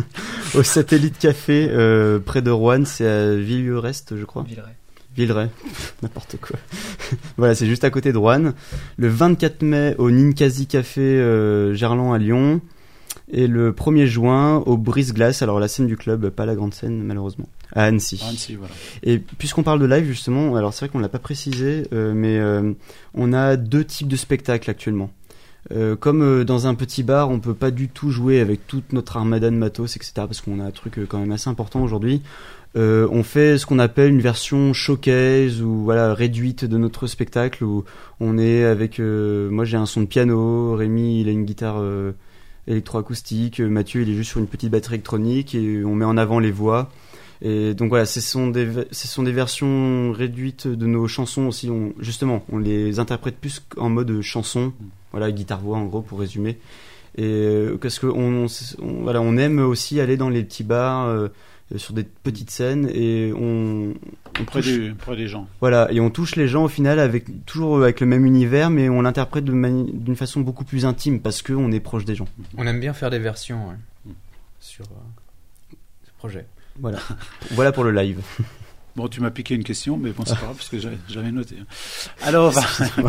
au Satellite Café euh, près de Roanne, c'est à Villers-Est, je crois. Villeray. Villeray, n'importe quoi. Voilà, c'est juste à côté de Roanne. Le vingt-quatre mai au Ninkasi Café euh, Gerland à Lyon. Et le premier juin au Brise-Glace, alors la scène du club, pas la grande scène malheureusement, à Annecy. Ah, Annecy, voilà. Et puisqu'on parle de live justement, alors c'est vrai qu'on l'a pas précisé, euh, mais euh, on a deux types de spectacles actuellement. Euh, comme euh, dans un petit bar, on peut pas du tout jouer avec toute notre armada de matos, et cetera. Parce qu'on a un truc euh, quand même assez important aujourd'hui. Euh, on fait ce qu'on appelle une version showcase ou voilà réduite de notre spectacle où on est avec, euh, moi j'ai un son de piano, Rémi il a une guitare euh, électroacoustique, Mathieu il est juste sur une petite batterie électronique et on met en avant les voix. Et donc voilà, ce sont des ce sont des versions réduites de nos chansons aussi. On, justement, on les interprète plus en mode chanson voilà, guitare-voix en gros pour résumer. Et euh, parce que on, on, voilà, on aime aussi aller dans les petits bars euh, sur des petites scènes et on, on Près, touche, du, près des gens. voilà, et on touche les gens au final avec toujours avec le même univers, mais on l'interprète de mani- d'une façon beaucoup plus intime parce que on est proche des gens. On aime bien faire des versions ouais, sur euh, ce projet. Voilà, voilà pour le live. Bon, tu m'as piqué une question, mais bon, c'est pas grave parce que j'avais, j'avais noté. Alors, on va,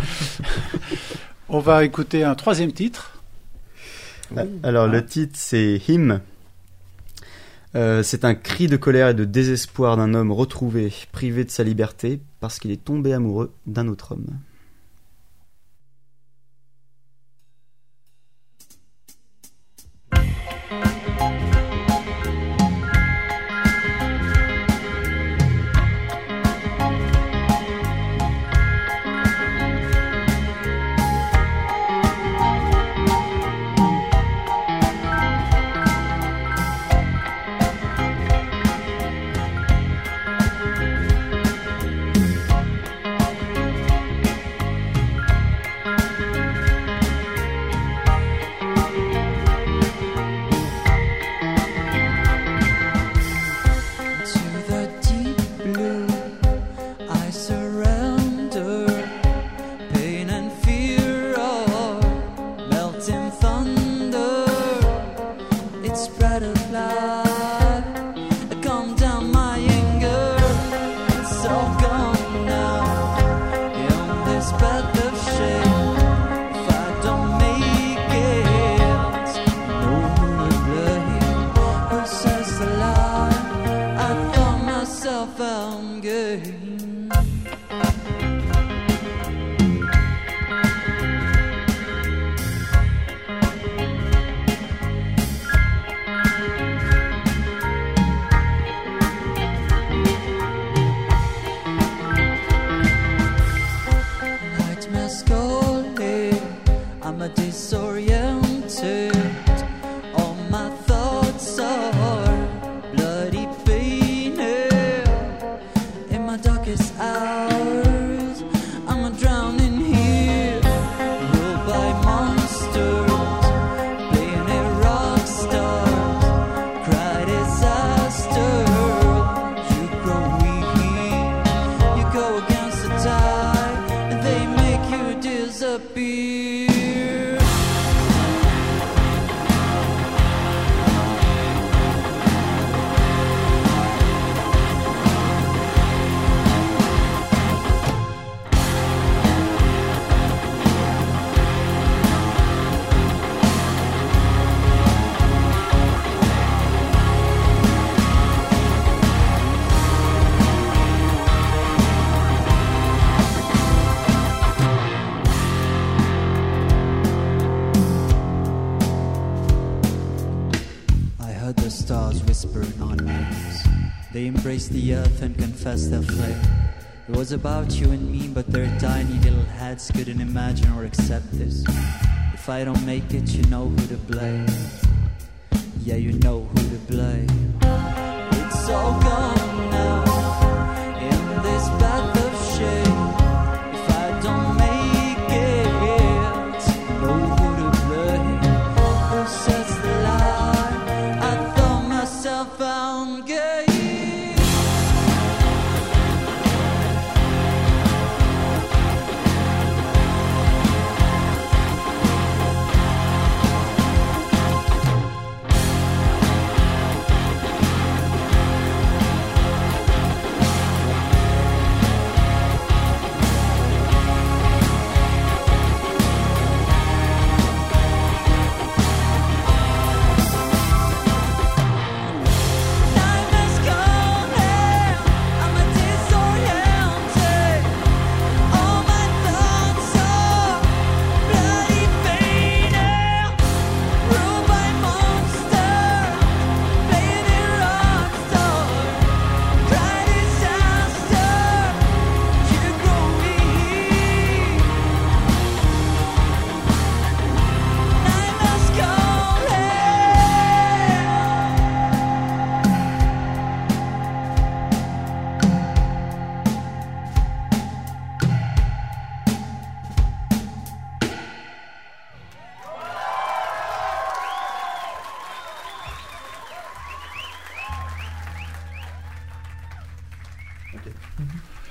on va écouter un troisième titre. Alors Ah. le titre c'est Him. Euh, c'est un cri de colère et de désespoir d'un homme retrouvé, privé de sa liberté, parce qu'il est tombé amoureux d'un autre homme. To the deep blue, I surrender. Pain and fear are melting thunder. It's spread a light. Calm down my anger. It's all gone now. In this breath of shame, if I don't make it, no one to blame. Who says the lie? I thought myself I'm good. Nightmares calling, I'm a disoriented. All my thoughts are bloody painted. In my darkest hours, I'm drowning here, ruled by monsters, playing a rock stars, cry disaster. You grow weak, you go against the tide, and they make you disappear. I heard the stars whisper in our names. They embraced the earth and confessed their flame. It was about you and me, but their tiny little heads couldn't imagine or accept this. If I don't make it, you know who to blame. Yeah, you know who to blame. It's all gone now in this bath of shame. If I don't make it, know who to blame. Who says the lie? I thought myself I'm gay.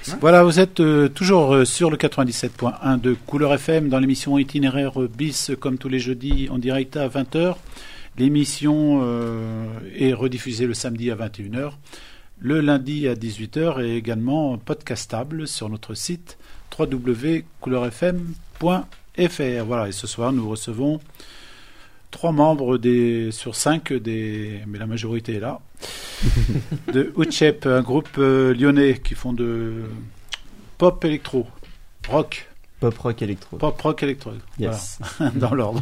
Voilà, vous êtes euh, toujours euh, sur le quatre-vingt-dix-sept point un de Couleur F M dans l'émission Itinéraire bis, comme tous les jeudis en direct à vingt heures. L'émission euh, est rediffusée le samedi à vingt et une heures, le lundi à dix-huit heures et également podcastable sur notre site w w w point couleur f m point f r. Voilà, et ce soir nous recevons trois membres des, sur cinq, des, mais la majorité est là, de Utchep, un groupe euh, lyonnais qui font de pop électro, rock. Pop rock électro. Pop rock électro. Yes. Voilà. Dans l'ordre.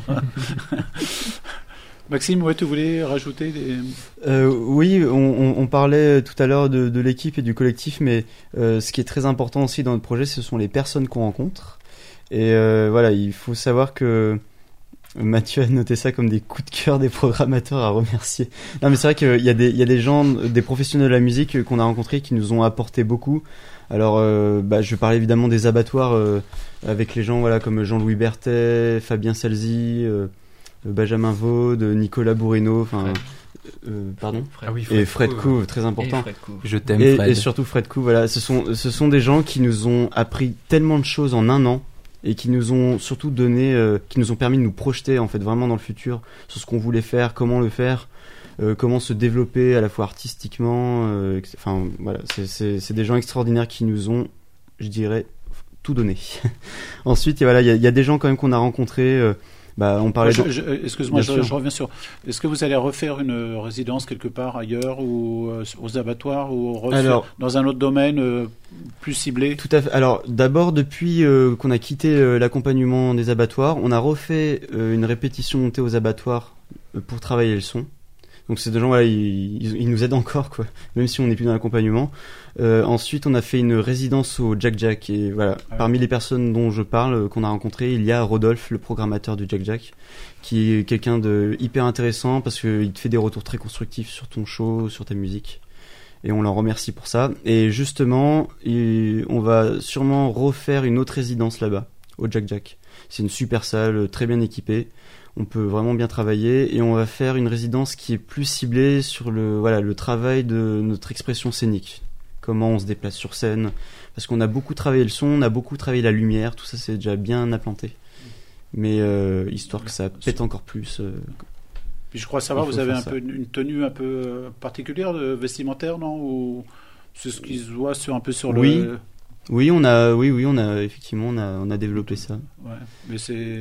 Maxime, ouais, tu voulais rajouter des... euh, Oui, on, on, on parlait tout à l'heure de, de l'équipe et du collectif, mais euh, ce qui est très important aussi dans notre projet, ce sont les personnes qu'on rencontre. Et euh, voilà, il faut savoir que Mathieu a noté ça comme des coups de cœur des programmateurs à remercier. Non, mais c'est vrai qu'il y a des, il y a des gens, des professionnels de la musique qu'on a rencontrés qui nous ont apporté beaucoup. Alors, euh, bah, je parlais évidemment des abattoirs euh, avec les gens, voilà, comme Jean-Louis Berthet, Fabien Salzi, euh, Benjamin Vaud, Nicolas Bourreno, enfin, euh, pardon. Fred. Ah oui, Et Fred Couve. Couve, très Et important. Fred Couve. Je t'aime, Et, Fred. et surtout Fred Couve, voilà, ce sont, ce sont des gens qui nous ont appris tellement de choses en un an. Et qui nous ont surtout donné, euh, qui nous ont permis de nous projeter en fait vraiment dans le futur sur ce qu'on voulait faire, comment le faire, euh, comment se développer à la fois artistiquement. Euh, et- enfin voilà, c'est, c'est, c'est des gens extraordinaires qui nous ont, je dirais, tout donné. Ensuite, et voilà, il y, a- il y a des gens quand même qu'on a rencontrés. Euh, bah, on parlait. Moi, de- je- je- excuse-moi, Bien je, sûr. je reviens sur... Est-ce que vous allez refaire une euh, résidence quelque part ailleurs, ou euh, aux abattoirs, ou refaire Alors- dans un autre domaine euh, plus ciblé? Tout à fait. Alors, d'abord, depuis euh, qu'on a quitté euh, l'accompagnement des abattoirs, on a refait euh, une répétition montée aux abattoirs euh, pour travailler le son. Donc, c'est des gens, voilà, ils, ils, ils nous aident encore, quoi, même si on n'est plus dans l'accompagnement. Euh, ensuite, on a fait une résidence au Jack Jack. Et voilà, Ah ouais. parmi les personnes dont je parle, euh, qu'on a rencontrées, il y a Rodolphe, le programmateur du Jack Jack, qui est quelqu'un de hyper intéressant parce qu'il te fait des retours très constructifs sur ton show, sur ta musique. Et on l'en remercie pour ça. Et justement, il- on va sûrement refaire une autre résidence là-bas, au Jack Jack. C'est une super salle, très bien équipée. On peut vraiment bien travailler. Et on va faire une résidence qui est plus ciblée sur le, voilà, le travail de notre expression scénique. Comment on se déplace sur scène. Parce qu'on a beaucoup travaillé le son, on a beaucoup travaillé la lumière. Tout ça, c'est déjà bien implanté. Mais euh, histoire que ça pète encore plus. euh, Puis je crois savoir, Il faut vous avez faire un ça. peu une une tenue un peu euh, particulière, de vestimentaire, non? Ou c'est ce qui se voit sur un peu sur Oui. le... Oui, on a, oui, oui, on a effectivement, on a, on a développé ça. Ouais, mais c'est...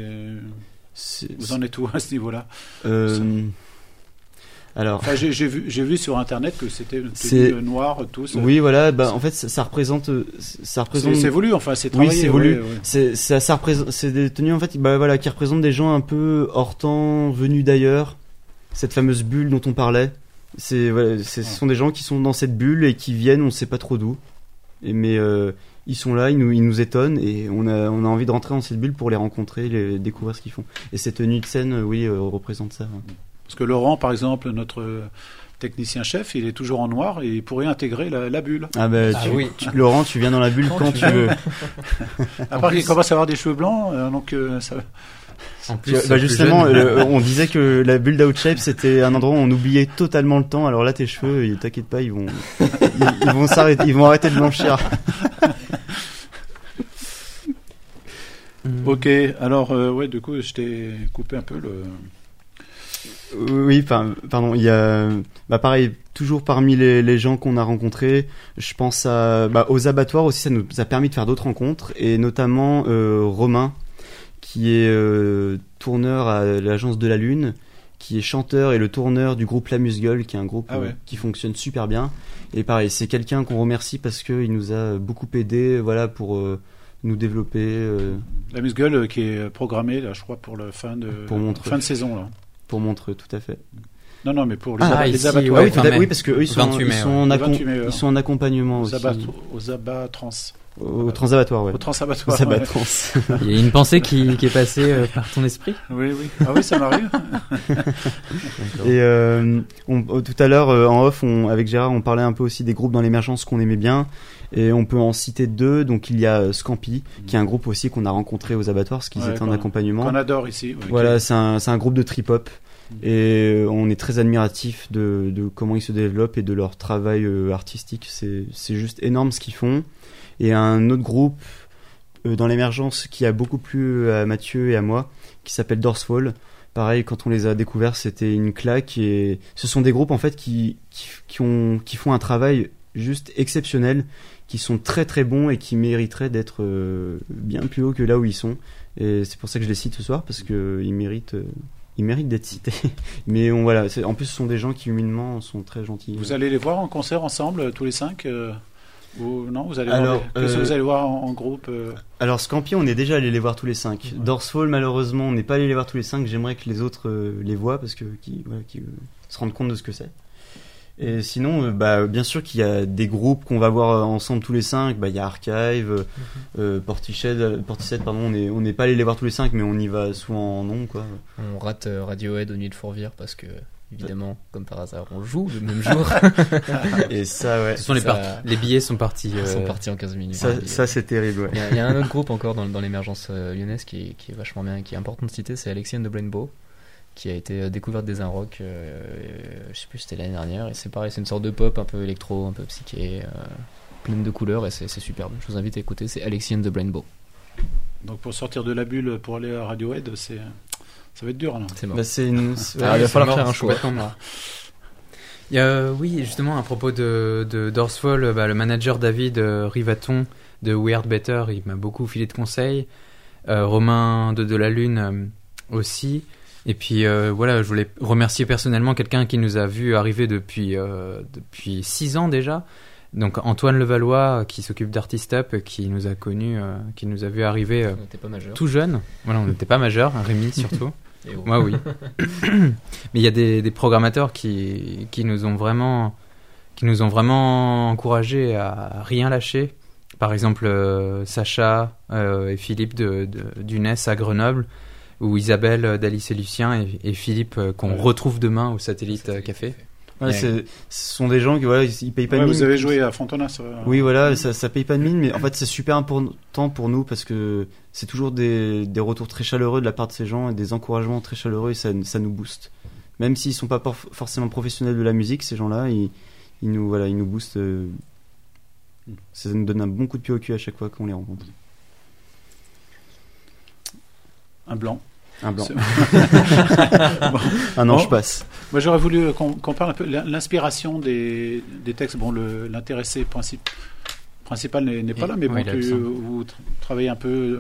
C'est- Vous en êtes où à ce niveau-là? Euh, alors, Enfin, j'ai j'ai vu, j'ai vu sur Internet que c'était une tenue C'est- euh, noire, tous. oui, voilà, bah, en fait, ça, ça représente, euh, ça C'est représente, c'est voulu, enfin, c'est Oui, travaillé. c'est voulu. ouais, ouais. c'est, ça, ça représente, c'est des tenues, en fait, bah, voilà, qui représentent des gens un peu hors temps, venus d'ailleurs. Cette fameuse bulle dont on parlait. C'est, voilà, c'est- ce sont des gens qui sont dans cette bulle et qui viennent, on sait pas trop d'où. Et, mais, euh, ils sont là, ils nous, ils nous étonnent et on a, on a envie de rentrer dans cette bulle pour les rencontrer, les, découvrir ce qu'ils font. Et cette tenue de scène, euh, oui, euh, représente ça. Parce que Laurent, par exemple, notre euh, technicien chef, il est toujours en noir et il pourrait intégrer la, la bulle. Ah bah, Ah tu, oui. tu- Laurent, tu viens dans la bulle Quand quand, tu tu veux. À part qu'il commence à avoir des cheveux blancs, euh, donc euh, ça... En Tu plus, vois, bah plus justement, jeune. le- on disait que la bulle d'Outshape c'était un endroit où on oubliait totalement le temps. Alors là, tes cheveux, ils- t'inquiète pas, ils vont, ils, ils vont s'arrêter, ils vont arrêter de blanchir. Mm. Ok, alors, euh, ouais, du coup, je t'ai coupé un peu le... Oui, enfin, pardon, il y a, bah pareil, toujours parmi les, les gens qu'on a rencontrés, je pense à, bah, aux abattoirs aussi, ça nous a permis de faire d'autres rencontres, et notamment euh, Romain, qui est euh, tourneur à l'agence de la Lune, qui est chanteur et le tourneur du groupe La Musgueule, qui est un groupe Ah ouais. euh, qui fonctionne super bien. Et pareil, c'est quelqu'un qu'on remercie parce qu'il nous a beaucoup aidé, voilà, pour euh, nous développer. euh, La Musgueule euh, qui est programmée, là, je crois, pour la fin de, Pour Montreux. fin de saison, là. pour Montreux, tout à fait. Non, non, mais pour les, Ah, aba- les ici, abattoirs. ouais, Ah oui, fin tout à- mai. oui, parce que eux, ils sont, vingt-huit mai, ils sont, ouais. en, Le accom- vingt-huit mai, ouais. ils sont en accompagnement aux, aussi. abat- aux abats trans. Au transabattoir, ouais. Aux transabattoirs. Aux ouais. abattrans. Il y a une pensée qui, qui est passée euh, par ton esprit. Oui, oui. Ah oui, ça m'arrive. Et euh, on- oh, tout à l'heure, euh, en off, on, avec Gérard, on parlait un peu aussi des groupes dans l'émergence qu'on aimait bien. Et on peut en citer deux. Donc il y a euh, Scampi, qui est un groupe aussi qu'on a rencontré aux abattoirs, parce qu'ils Ouais, étaient en qu'on- accompagnement. Qu'on adore ici. ouais, Voilà, c'est un, c'est un groupe de trip-hop. Et euh, on est très admiratif de, de comment ils se développent et de leur travail euh, artistique. C'est, c'est juste énorme ce qu'ils font. Et un autre groupe euh, dans l'émergence qui a beaucoup plu à Mathieu et à moi, qui s'appelle Dorsfall. Pareil, quand on les a découverts, c'était une claque. Et ce sont des groupes en fait qui qui, qui ont qui font un travail juste exceptionnel, qui sont très très bons et qui mériteraient d'être euh, bien plus haut que là où ils sont. Et c'est pour ça que je les cite ce soir, parce que ils méritent euh, ils méritent d'être cités. Mais on, voilà, c'est, en plus ce sont des gens qui humainement sont très gentils. Vous allez les voir en concert ensemble tous les cinq euh, ou non, vous allez Alors, voir les... Qu'est-ce que euh, vous allez voir en, en groupe euh... Alors Scampi, on est déjà allé les voir tous les cinq. Ouais. Dorsfall, malheureusement, on n'est pas allé les voir tous les cinq. J'aimerais que les autres euh, les voient, parce que qui, voilà, qui euh, se rendent compte de ce que c'est. Et sinon, euh, bah, bien sûr qu'il y a des groupes qu'on va voir ensemble tous les cinq. Bah, il y a Archive, euh, euh, Portishead, Portishead, pardon. On n'est on n'est pas allé les voir tous les cinq, mais on y va souvent en nombre, quoi. On rate euh, Radiohead au Need for Fear parce que, évidemment, comme par hasard, on joue le même jour. Et ça, ouais. Ce sont les, Ça- par- les billets sont partis. Ils euh, sont partis en quinze minutes. Ça, Et- ça c'est terrible, ouais. Il y, a, il y a un autre groupe encore dans, dans l'émergence euh, lyonnaise qui est, qui est vachement bien et qui est important de citer, c'est Alexis and the Brainbow, qui a été euh, découverte des Inrock, euh, euh, je sais plus, c'était l'année dernière, et c'est pareil, c'est une sorte de pop un peu électro, un peu psyché, euh, pleine de couleurs, et c'est, c'est superbe. Je vous invite à écouter, c'est Alexis and the Brainbow. Donc pour sortir de la bulle pour aller à Radiohead, c'est ça va être dur là. C'est mort. Bah, c'est une... c'est- Ah, il va c'est falloir mort, faire un c'est choix. complètement mort. Il y a, oui, justement, à propos de, de Dorsfall, bah, le manager David euh, Rivaton de Weird Better, il m'a beaucoup filé de conseils. Euh, Romain de De la Lune euh, aussi. Et puis euh, voilà, je voulais remercier personnellement quelqu'un qui nous a vu arriver depuis euh, depuis six ans déjà. Donc Antoine Levallois, qui s'occupe d'Artist Up, qui nous a connus, euh, qui nous a vu arriver euh, On n'était pas majeur. tout jeune. Voilà, on n'était pas majeur, Rémi surtout. Et oh. Moi, oui. Mais il y a des, des programmateurs qui, qui nous ont vraiment, qui nous ont vraiment encouragés à rien lâcher. Par exemple, euh, Sacha euh, et Philippe de, de, du N E S à Grenoble, ou Isabelle d'Alice et Lucien et, et Philippe euh, qu'on Ouais. retrouve demain au Satellite euh, Café. Ouais, c'est, ce sont des gens qui, voilà, ils, ils payent pas Ouais, de vous mine. avez joué à Fontana, ça. Oui, voilà, ça, ça paye pas de mine, mais en fait, c'est super important pour nous parce que c'est toujours des, des retours très chaleureux de la part de ces gens et des encouragements très chaleureux et ça, ça nous booste. Même s'ils sont pas por- forcément professionnels de la musique, ces gens-là, ils, ils nous, voilà, ils nous boostent. euh, ça nous donne un bon coup de pied au cul à chaque fois qu'on les rencontre. Un blanc. Un blanc. C'est- Un Bon. ange passe. Moi, j'aurais voulu qu'on, qu'on parle un peu de l'inspiration des, des textes. Bon, le, l'intéressé principe, principal n'est, n'est pas Et- là, mais oui, bon, il est tu- absent. vous tra- travaillez un peu euh,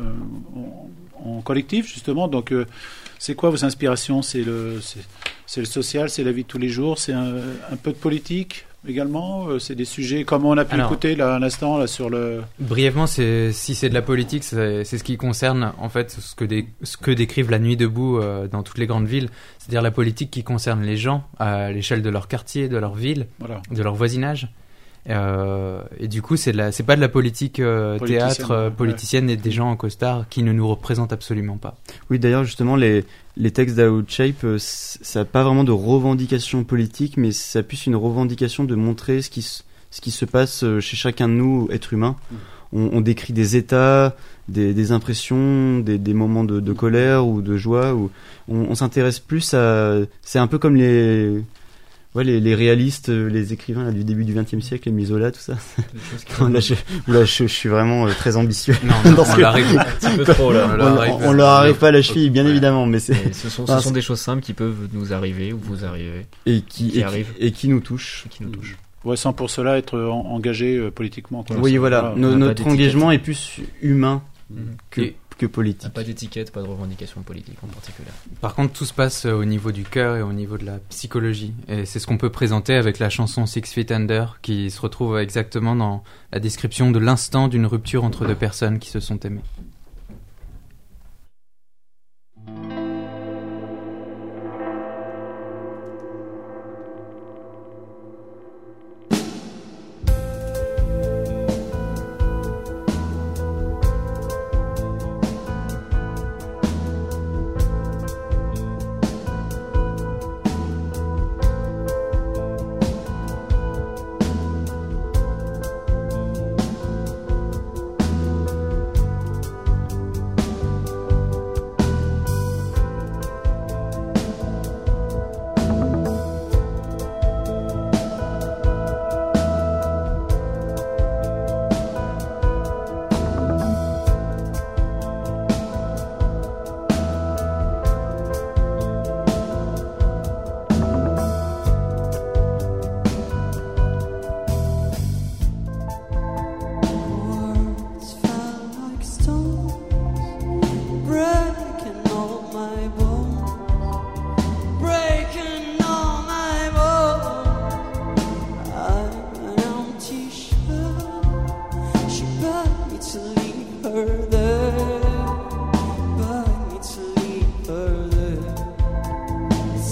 en, en collectif, justement. Donc, euh, c'est quoi vos inspirations? C'est le, c'est, c'est le social, c'est la vie de tous les jours, c'est un, un peu de politique également. euh, C'est des sujets comme on a pu Alors- écouter là, à l'instant là, sur le. Brièvement, c'est, si c'est de la politique, c'est, c'est ce qui concerne en fait ce que, dé- ce que décrivent la nuit debout euh, dans toutes les grandes villes, c'est-à-dire la politique qui concerne les gens à l'échelle de leur quartier, de leur ville, Voilà. de leur voisinage. Euh, et du coup, c'est, de la, c'est pas de la politique euh, Politicienne, théâtre euh, ouais. politicienne et des gens en costard qui ne nous représentent absolument pas. Oui, d'ailleurs, justement, les, les textes d'Outshape, euh, c- ça n'a pas vraiment de revendication politique, mais ça a plus une revendication de montrer ce qui, s- ce qui se passe euh, chez chacun de nous, êtres humains. Mm. On, on décrit des états, des, des impressions, des, des moments de, de colère ou de joie. Ou on, on s'intéresse plus à... C'est un peu comme les... Ouais, les, les réalistes, euh, les écrivains là, du début du vingtième siècle, les Zola, tout ça. Des choses qui- là, je, là, je, je suis vraiment euh, très ambitieux. Non, Dans on ce que- l'arrive. Un petit peu trop là. On On, leur arrive. on leur arrive pas à la cheville, bien Ouais. évidemment, mais c'est... Et ce sont, ce Ah, sont c'est- des choses simples qui peuvent nous arriver ou vous arriver Et qui, Qui et, arrive. qui, et qui nous touchent. et qui nous touchent. Ouais, sans pour cela être en- engagé euh, politiquement. Quoi. Oui, C'est- voilà. on No- n'a pas notre d'étiquette. engagement est plus humain que, Et- que On n'a politique. pas d'étiquette, pas de revendication politique en particulier. Par contre, tout se passe euh, au niveau du cœur et au niveau de la psychologie. Et c'est ce qu'on peut présenter avec la chanson Six Feet Under, qui se retrouve exactement dans la description de l'instant d'une rupture entre deux personnes qui se sont aimées. Thank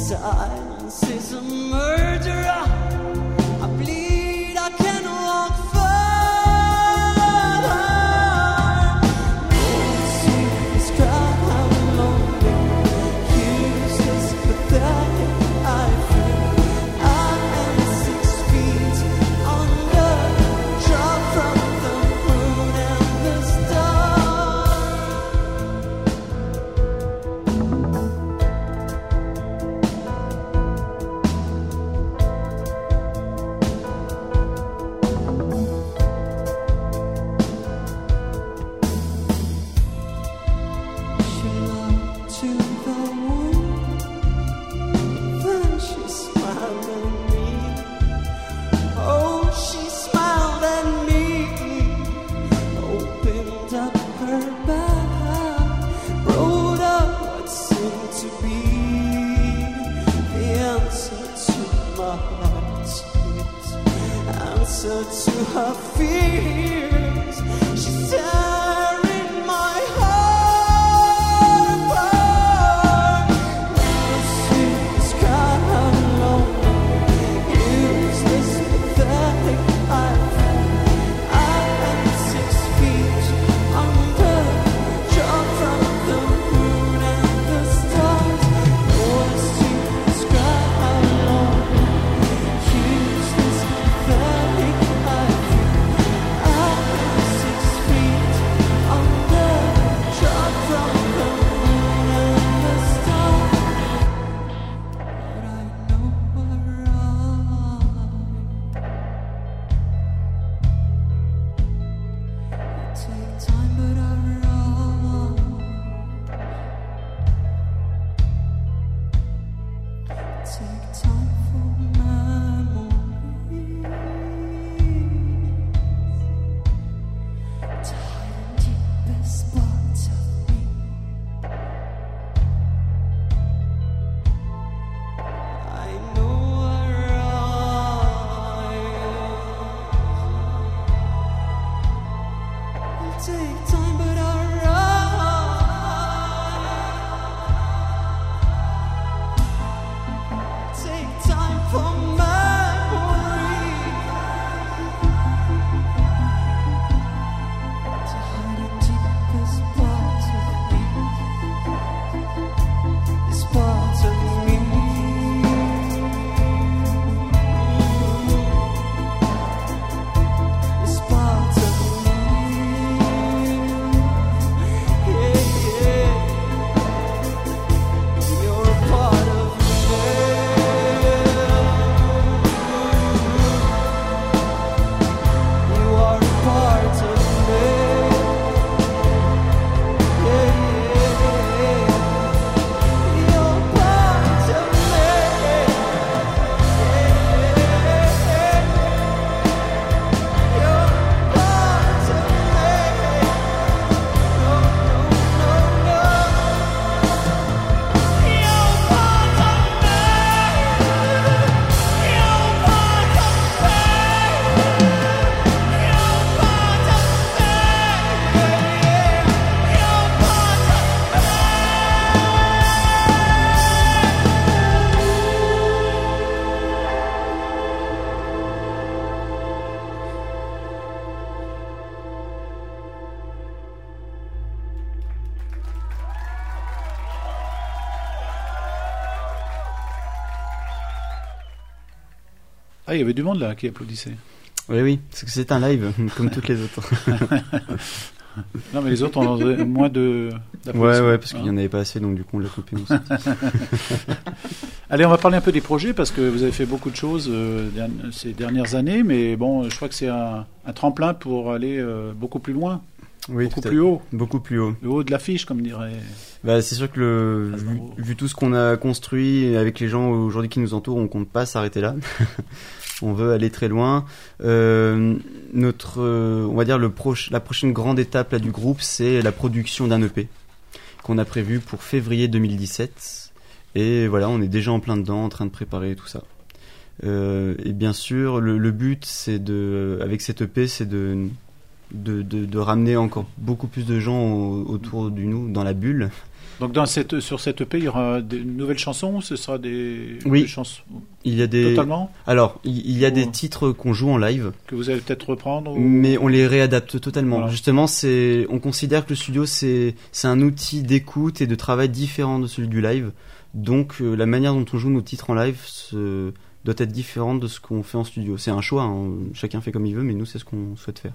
Silence is a murderer. I bleed, I can walk further. No one sees cry, I'm lonely. Useless, pathetic, I feel. I am six feet under, drop from the moon and the she looked to the moon, then she smiled at me. Oh, she smiled at me, opened up her bag, wrote up what seemed to be the answer to my heart's beat, answer to her fears. She's tearing my heart apart. Never seen this kind of lonely, useless, pathetic. I feel I am six feet under, dropped from the moon and the stars. No one sees this kind of lonely, useless, pathetic. I feel I am six feet under, dropped from the moon and the stars. But I know we're right. It takes time, but I rise. It takes time for memories to hide in deepest parts of me. I know we're right. It takes time, but I rise. Take time for memory to hide in deepest parts of me. This part of me. This part of me. Yeah, yeah. You're a part of me. You are a part of me. Yeah, yeah. You're a part of me. You're a part of me. No, no, no, no. You're a part of me. You're a part of me. You're a part of me. You're a part of Ah, il y avait du monde là qui applaudissait. Oui, oui, parce que c'est un live, comme toutes les autres. Non, mais les autres ont moins de. Ouais, d'applaudissements. ouais, parce qu'il n'y Hein. en avait pas assez, donc du coup on l'a coupé. on s'est dit. Allez, on va parler un peu des projets parce que vous avez fait beaucoup de choses euh, derni- ces dernières années, mais bon, je crois que c'est un, un tremplin pour aller euh, beaucoup plus loin, Oui, beaucoup tout à plus fait. haut, Beaucoup plus haut. le haut de l'affiche, comme dirait. Bah, c'est sûr que le, Ah, vu, bravo. vu tout ce qu'on a construit avec les gens aujourd'hui qui nous entourent, on compte pas s'arrêter là. On veut aller très loin. Euh, notre, euh, on va dire le proche, la prochaine grande étape là du groupe, c'est la production d'un E P qu'on a prévu pour février deux mille dix-sept. Et voilà, on est déjà en plein dedans, en train de préparer tout ça. Euh, et bien sûr, le, le but, c'est de, avec cette E P, c'est de, de, de, de ramener encore beaucoup plus de gens au- autour de nous, dans la bulle, Donc dans cette, sur cette E P, il y aura des nouvelles chansons ou ce sera des, Oui. des chansons Il y a des. totalement Alors, il il y a Ou- des titres qu'on joue en live, que vous allez peut-être reprendre ou... mais on les réadapte totalement. Voilà. Justement, c'est, on considère que le studio c'est, c'est un outil d'écoute et de travail différent de celui du live. Donc, euh, la manière dont on joue nos titres en live se- doit être différente de ce qu'on fait en studio. C'est un choix, hein. Chacun fait comme il veut, mais nous c'est ce qu'on souhaite faire.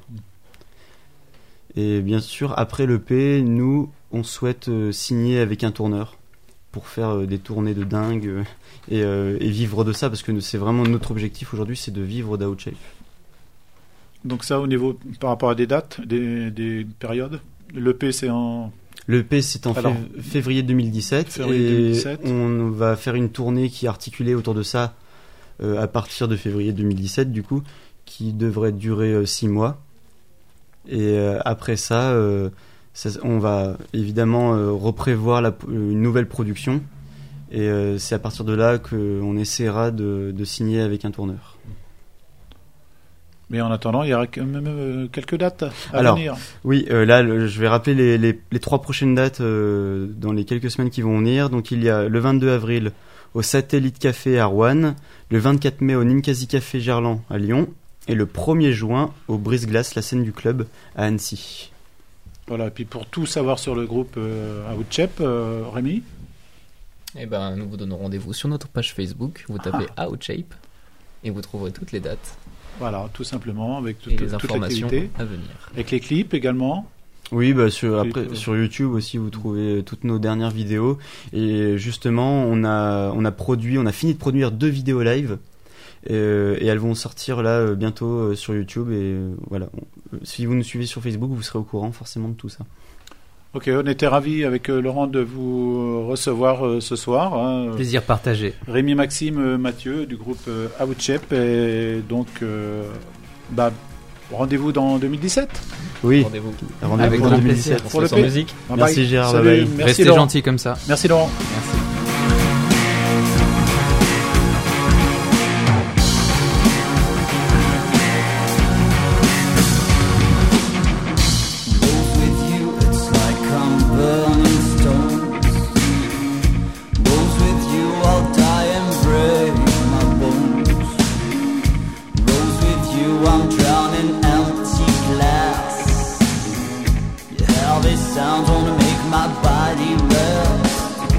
Et bien sûr, après l'E P, nous, on souhaite euh, signer avec un tourneur pour faire euh, des tournées de dingue euh, et, euh, et vivre de ça, parce que c'est vraiment notre objectif aujourd'hui, c'est de vivre d'Outshape. Donc ça, au niveau, par rapport à des dates, des, des périodes, l'E P c'est en... L'E P, c'est en Alors, fév- février deux mille dix-sept, février et deux mille dix-sept. on va faire une tournée qui est articulée autour de ça euh, à partir de février deux mille dix-sept, du coup, qui devrait durer six mois. Et euh, après ça, euh, ça, on va évidemment euh, reprévoir la, une nouvelle production. Et euh, c'est à partir de là qu'on essaiera de, de signer avec un tourneur. Mais en attendant, il y aura quand même euh, quelques dates à Alors, venir. Oui, euh, là, le- je vais rappeler les, les, les trois prochaines dates euh, dans les quelques semaines qui vont venir. Donc, il y a le vingt-deux avril au Satellite Café à Rouen, le vingt-quatre mai au Ninkasi Café Gerland à Lyon, et le premier juin au Brise-Glace, la scène du club, à Annecy. Voilà, et puis pour tout savoir sur le groupe euh, Outshape, euh, Rémi, Eh ben, nous vous donnons rendez-vous sur notre page Facebook. Vous tapez Outshape et vous trouverez toutes les dates voilà, tout simplement, avec et toute, les toute informations l'activité. à venir. Avec les clips également. Oui, bah sur, Clip, après, euh. sur YouTube aussi, vous trouvez toutes nos dernières vidéos. Et justement, on a, on a produit, on a fini de produire deux vidéos live. Euh, et elles vont sortir là euh, bientôt euh, sur YouTube. Et euh, voilà, On- euh, si vous nous suivez sur Facebook, vous serez au courant forcément de tout ça. Ok, on était ravis avec euh, Laurent de vous euh, recevoir euh, ce soir. hein. Plaisir partagé. Rémi, Maxime, euh, Mathieu du groupe euh, Outshape. Et donc, euh, bah, rendez-vous dans deux mille dix-sept. Oui, Rendez-vous. rendez-vous Avec en grand deux mille dix-sept. On Pour se le laisse en P. musique. Bye Merci bye. Gérard, Salut, bye bye. Merci Restez Laurent. gentils comme ça. Merci Laurent. Merci. Rolls with you, it's like I'm burning stones. Rolls with you, I'll die and break my bones. Rolls with you, I'm drowning empty glass. You have these sounds wanna make my body rest.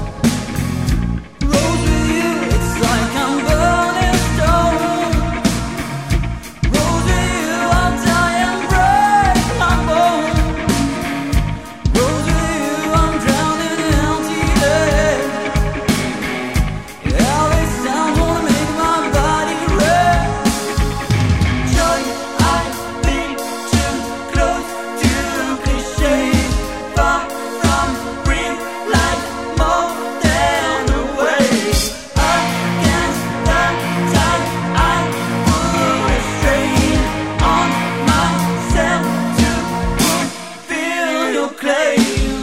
Rolls with you, it's like I'm burning stone. Rolls with you, I'll die and break my bones. Rolls with you, I'm drowning in empty air. Yeah, these sounds wanna make my body red. Joy, I've been too close to cliché. Far from real life, more than away. Against the tide, I put a strain on myself to fulfill your claims.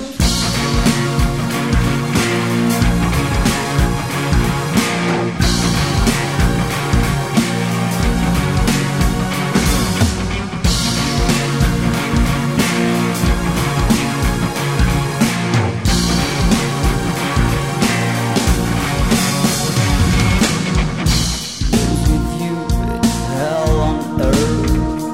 Rolls with you, it's hell on earth.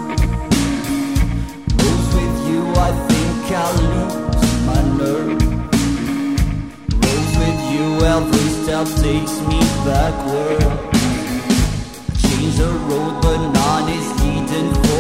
Rolls with you, I think I'll lose my nerve. Rolls with you, every step takes me backward. Change the road, but none is leading forward.